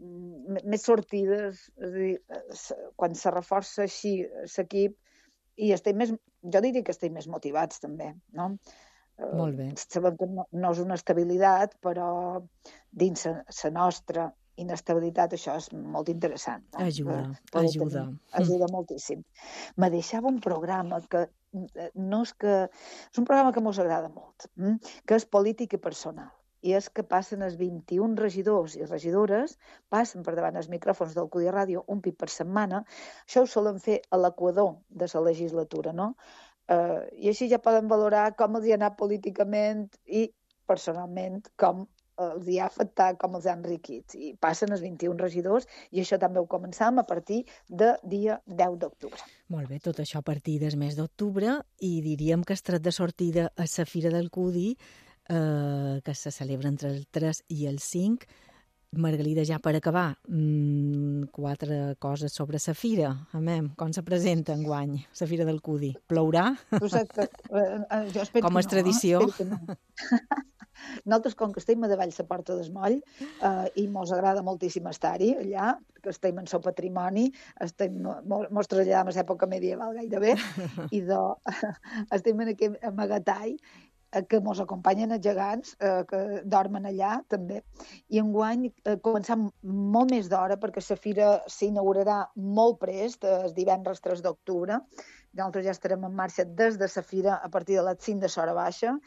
més sortides, és a dir, quan se reforça així l'equip, i estem més, jo diria que estem més motivats també, no? Molt bé. Sabem que no, no és una estabilitat, però dins la nostra inestabilitat això és molt interessant. No? Ajuda, ajuda. Tenir, ajuda mm. moltíssim. Me deixava un programa que no és que... És un programa que mos agrada molt, hm? que és política personal. I és que passen els vint-i-un regidors i regidores, passen per davant els micròfons del Cudi Ràdio un pic per setmana. Això ho solen fer a l'equador de la legislatura, no? Uh, I així ja poden valorar com els hi ha anat políticament i personalment com els hi ha afectat, com els ha enriquit. I passen els vint-i-un regidors i això també ho començam a partir de dia deu d'octubre. Molt bé, tot això a partir del mes d'octubre, i diríem que es tret de sortida a la Fira del Cudi, eh, que se celebra entre el tres i el cinc. Margalida, ja per acabar, mmm, quatre coses sobre la Fira. Amem, com se presenta enguany la Fira del Cudi? Plourà? Exacte. Uh, jo espero com és no, tradició. Eh? No. Nosaltres, com que estem a davall la Porta del Moll, uh, i mos agrada moltíssim estar-hi allà, que estem en el patrimoni, estem, mos traslladam a l'època medieval gairebé, i de, estem en aquest amagatall, que mos acompanyen els gegants, eh, que dormen allà també. I enguany eh, començam molt més d'hora, perquè la fira s'inaugurarà molt prest, el divendres tres d'octubre. Nosaltres ja estarem en marxa des de la fira a partir de les cinc de l'hora baixa.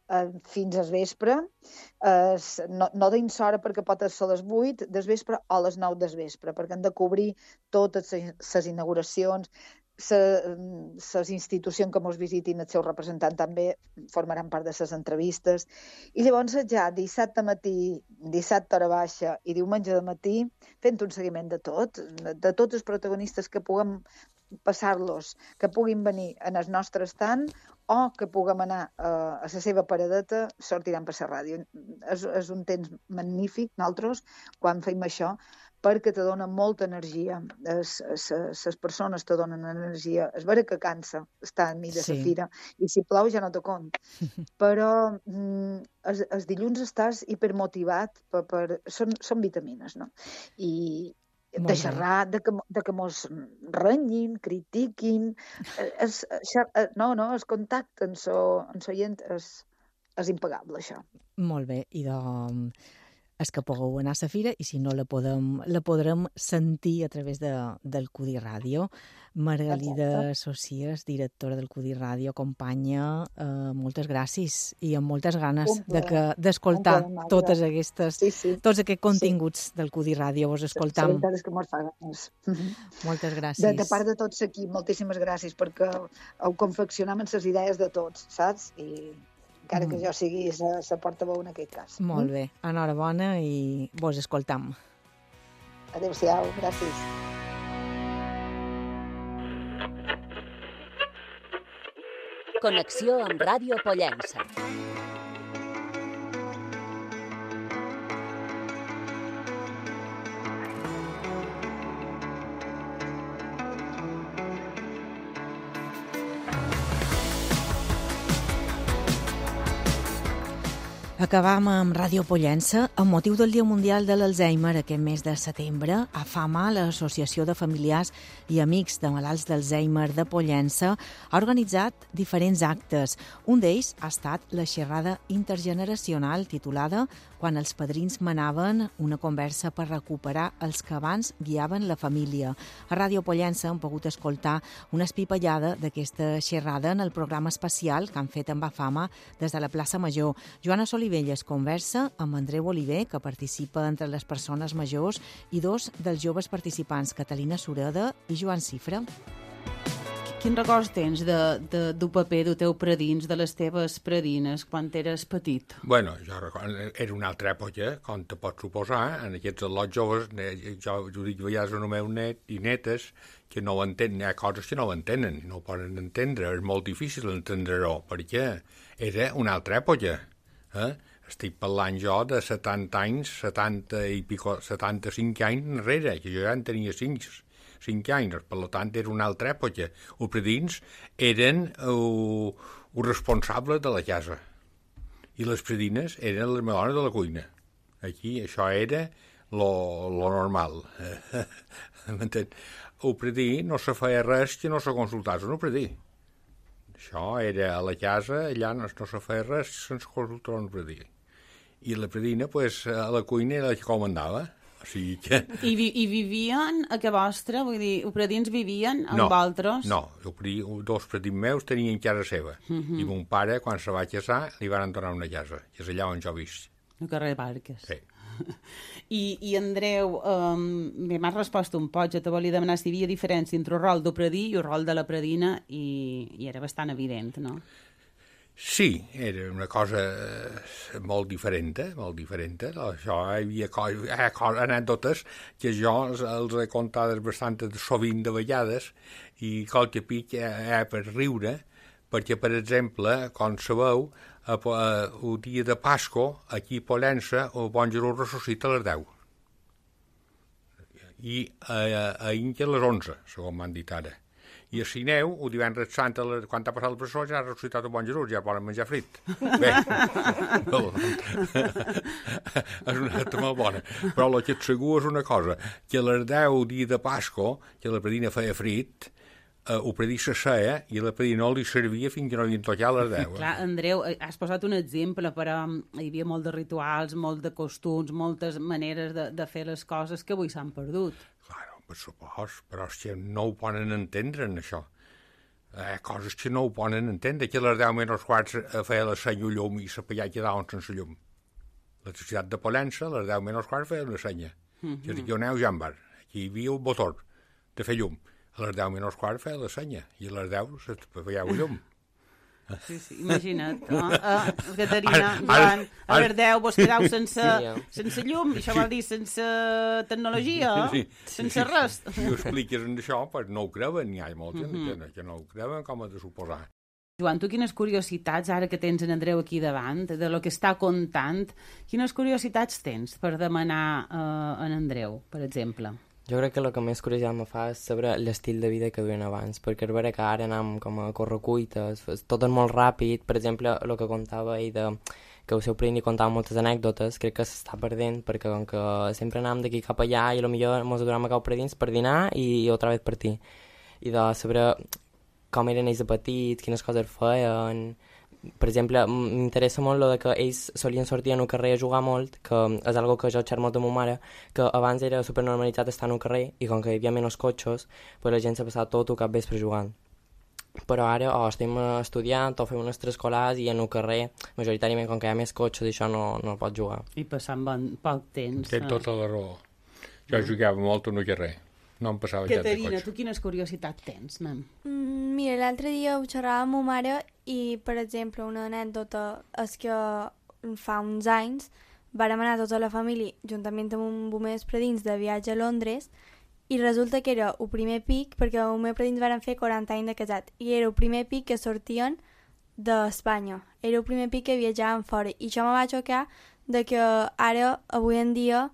eh, fins al vespre, eh, no, no dins hora perquè pot ser a les vuit del vespre o a les nou del vespre, perquè han de cobrir totes les inauguracions. Les institucions que ens visitin, el seu representant també formaran part de les entrevistes. I llavors ja dissabte matí, dissabte hora baixa i diumenge de matí, fent un seguiment de tot, de tots els protagonistes que puguem passar-los, que puguin venir en el nostre estant o que puguem anar uh, a la seva paradeta, sortiran per la ràdio. És, és un temps magnífic, nosaltres, quan fem això, perquè te dona molta energia. Les persones te donen energia. És vera que cansa estar enmig de la Sí. fira, i si plou ja no te compte. Però mm, els, els dilluns estàs hipermotivat, per, per, són, són vitamines, no? I Molt de bé. xerrar, de que, de que mos renyin, critiquin, eh, és, xer, eh, no, no, el contacte amb l'oient és, és impagable, això. Molt bé, i de... és que pugueu anar a la fira i si no la, podem, la podrem sentir a través de, del Cudi Ràdio. Margalida Socies, directora del Cudi Ràdio, companya, eh, moltes gràcies i amb moltes ganes Un de plaer. que d'escoltar Un plaer, totes Magda. aquestes, Sí, sí. tots aquests continguts del Cudi Ràdio. Vos La escoltam. veritat és que mos fa ganes. Moltes De, gràcies. de part de tots aquí, moltíssimes gràcies, perquè ho confeccionem amb les idees de tots, saps? I encara que Mm. jo sigui la, la portaveu en aquest cas. Molt bé, enhorabona i vos escoltam. Adéu-siau, gràcies. Connexió amb Ràdio Pollença. Acabam amb Ràdio Pollença. Amb motiu del Dia Mundial de l'Alzheimer aquest mes de setembre, a FAMA, l'Associació de Familiars i Amics de Malalts d'Alzheimer de Pollença, ha organitzat diferents actes. Un d'ells ha estat la xerrada intergeneracional titulada Quan els padrins manaven, una conversa per recuperar els que abans guiaven la família. A Ràdio Pollença hem pogut escoltar una espipallada d'aquesta xerrada en el programa especial que han fet amb AFAMA des de la plaça Major. Joana Solivelles conversa amb Andreu Oliver, que participa entre les persones majors, i dos dels joves participants, Catalina Sureda i Joan Cifra. Quins records tens de, de, d'un paper del teu predins, de les teves predines, quan eres petit? Bueno, jo recordo, era una altra època, com te pots suposar, en aquests al·lots joves, jo, jo dic a vegades als meus net i netes, que no ho entenen, hi ha coses que no ho entenen, no ho poden entendre, és molt difícil entendre-ho, perquè era una altra època. Eh? Estic parlant jo de setanta anys, setanta i pico, setanta-cinc anys enrere, que jo ja en tenia cinc, cinc anys, per tant era una altra època. Els predins eren uh, els responsables de la casa i les predines eren les dones de la cuina. Aquí això era lo, lo normal. M'entén? El predí no se feia res que no se consultàs en el predí. Això era a la casa, allà no, no se feia res sense consultar en el predí. I la predina, pues, a la cuina era la que comandava. O sigui que... I, vi, I vivien a que vostra? Vull dir, els predins vivien amb no, vosaltres? No, el predí, dos predins meus tenien casa seva. Uh -huh. I mon pare, quan se va casar, li van donar una casa, que és allà on jo visc. Al carrer Barques. Sí. I, i Andreu, um, bé, m'has respost un poc, jo te volia demanar si hi havia diferència entre el rol del predí i el rol de la predina, i, i era bastant evident, no? Sí, era una cosa molt diferent, molt diferent. Això hi havia coses, eh, coses, anècdotes que jo els he contades bastant sovint de vegades i qualque pic eh, per riure, perquè, per exemple, com sabeu, el dia de Pasco, aquí a Pollença, el Bon Jesús ressuscita a les deu. I a, a Inca a les onze, segons m'han dit ara. I a Sineu, el divendres sant, quan ha passat el presó, ja ha ressuscitat el Bon Jesús, ja poden menjar frit. Bé, no, és una altra molt bona. Però el que et segur és una cosa, que a les deu, dia de Pasco, que la predina feia frit, eh, el predí se seia i la predina no li servia fins que no li tocat a les deu. Eh? Clar, Andreu, has posat un exemple, però hi havia molt de rituals, molt de costums, moltes maneres de, de fer les coses que avui s'han perdut. Per supòs, però és que no ho poden entendre, en això. Eh, coses que no ho poden entendre, que a les deu menys quarts feia la senya llum i la pallà quedaven sense llum. La societat de Polença, a les deu menys quarts feia una senya. Mm-hmm. Que aquí on heu jambar, aquí hi havia un botó de fer llum. A les deu menys quarts feia la senya i a les deu se veieu llum. Sí, sí, imagina't, no? Uh, Caterina, Joan, a les deu vos quedeu sense, sense llum, això vol dir sense tecnologia, sí, sí, sense sí, res. Si ho expliques en això, pues no ho creuen, n'hi ha molta gent mm-hmm. que, que no ho creuen, com ha de suposar. Joan, tu quines curiositats, ara que tens en Andreu aquí davant, de lo que està contant, quines curiositats tens per demanar uh, en Andreu, per exemple? Jo crec que el que més curiositat me fa és saber l'estil de vida que duien abans, perquè és vera que ara anem com a correcuites, tot és molt ràpid. Per exemple, el que contava ell de que el seu prim contava moltes anècdotes, crec que s'està perdent, perquè com que sempre anem d'aquí cap allà i potser ens durem a cau per dins per dinar i, i otra vez per ti. I de saber com eren ells de petits, quines coses feien. Per exemple, m'interessa molt el que ells solien sortir en el carrer a jugar molt, que és algo que jo xerro molt amb ma mare, que abans era supernormalitzat estar en el carrer i com que hi havia menys cotxes, pues la gent s'ha passat tot el cap vespre jugant. Però ara o estem estudiant o fem unes extraescolars i en el carrer, majoritàriament, com que hi ha més cotxes, això no, no pot jugar. I passant bon, poc temps. Té tota la raó. Jo jugava molt en el carrer. No em passava gens de cotxe. Caterina, tu quines curiositats tens, nen? Mm, mira, l'altre dia ho xerrava amb ma mare i, per exemple, una anècdota és que fa uns anys vàrem anar tota la família, juntament amb un bomers predins, de viatge a Londres i resulta que era el primer pic, perquè els meus predins varen fer quaranta anys de casat i era el primer pic que sortien d'Espanya. Era el primer pic que viatjaven fora i això me va xocar de que ara, avui en dia,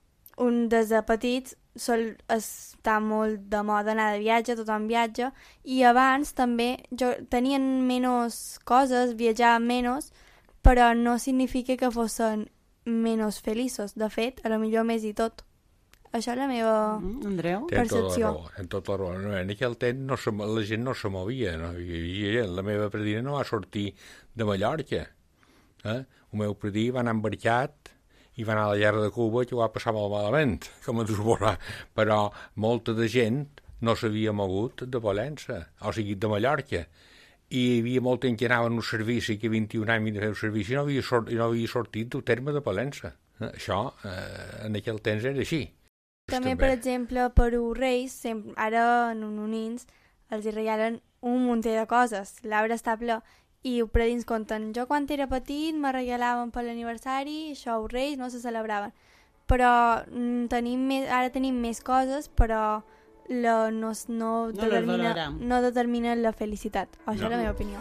un des de petits sol estar molt de moda anar de viatge, tothom viatja, i abans també jo, tenien menys coses, viatjaven menys, però no significa que fossin menys feliços. De fet, a lo millor més i tot. Això és la meva mm, Andreu? percepció. En tot la raó. No, en aquell temps no se, la gent no se movia. No? I, i la meva predina no va sortir de Mallorca. Eh? El meu predí va anar embarcat i va anar a la guerra de Cuba, que ho va passar molt malament, com a suposar. Però molta de gent no s'havia mogut de Valença, o sigui, de Mallorca. I hi havia molta gent que anava en un servici, que vint-i-un anys de fer un servici, i no havia, sort, i no havia sortit del terme de Valença. Això, eh, en aquell temps era així. També, per exemple, per als Reis, sempre, ara en un unins, els hi regalen un munt de coses. L'arbre està ple. I ho predins conten, jo quan era petit me regalaven per l'aniversari, això els Reis no se celebraven. Però mm, tenim més, ara tenim més coses, però la, no, no, no, determina, no determina la felicitat. Això no. És la meva opinió.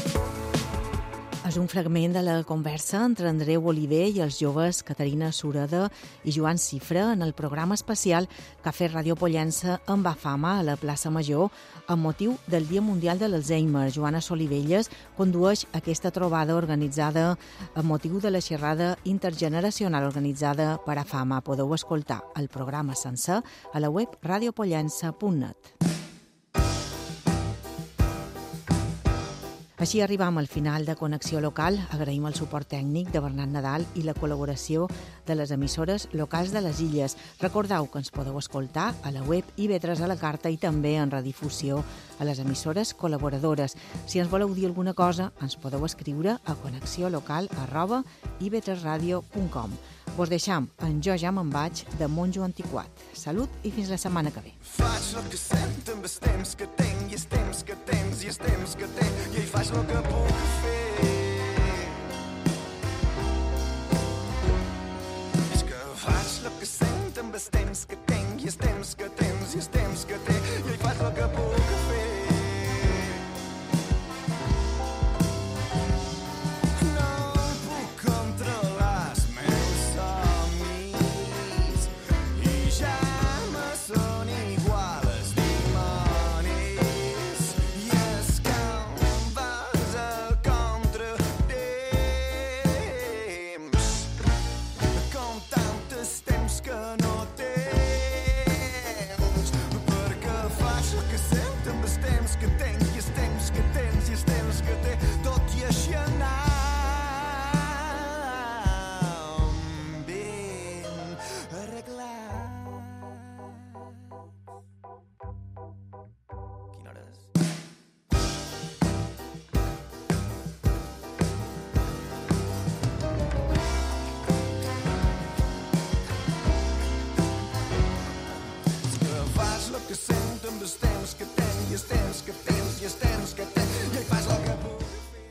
És un fragment de la conversa entre Andreu Oliver i els joves Caterina Sureda i Joan Cifra en el programa especial que ha fet Ràdio Pollença amb Bafama a la plaça Major amb motiu del Dia Mundial de l'Alzheimer. Joana Solivelles condueix aquesta trobada organitzada amb motiu de la xerrada intergeneracional organitzada per Afama. Podeu escoltar el programa sencer a la web radiopollença punt net. Així arribam al final de Connexió Local. Agraïm el suport tècnic de Bernat Nadal i la col·laboració de les emissores locals de les Illes. Recordeu que ens podeu escoltar a la web i ve tres a la carta i també en redifusió a les emissores col·laboradores. Si ens voleu dir alguna cosa, ens podeu escriure a connexiolocal arroba i ve tres radio punt com. Vos deixam en Jo ja me'n vaig de Monjo Antiquat. Salut i fins la setmana que ve. Faig el que sento amb els temps que tinc i els temps que tens i els temps que tinc i ell faig el que puc fer.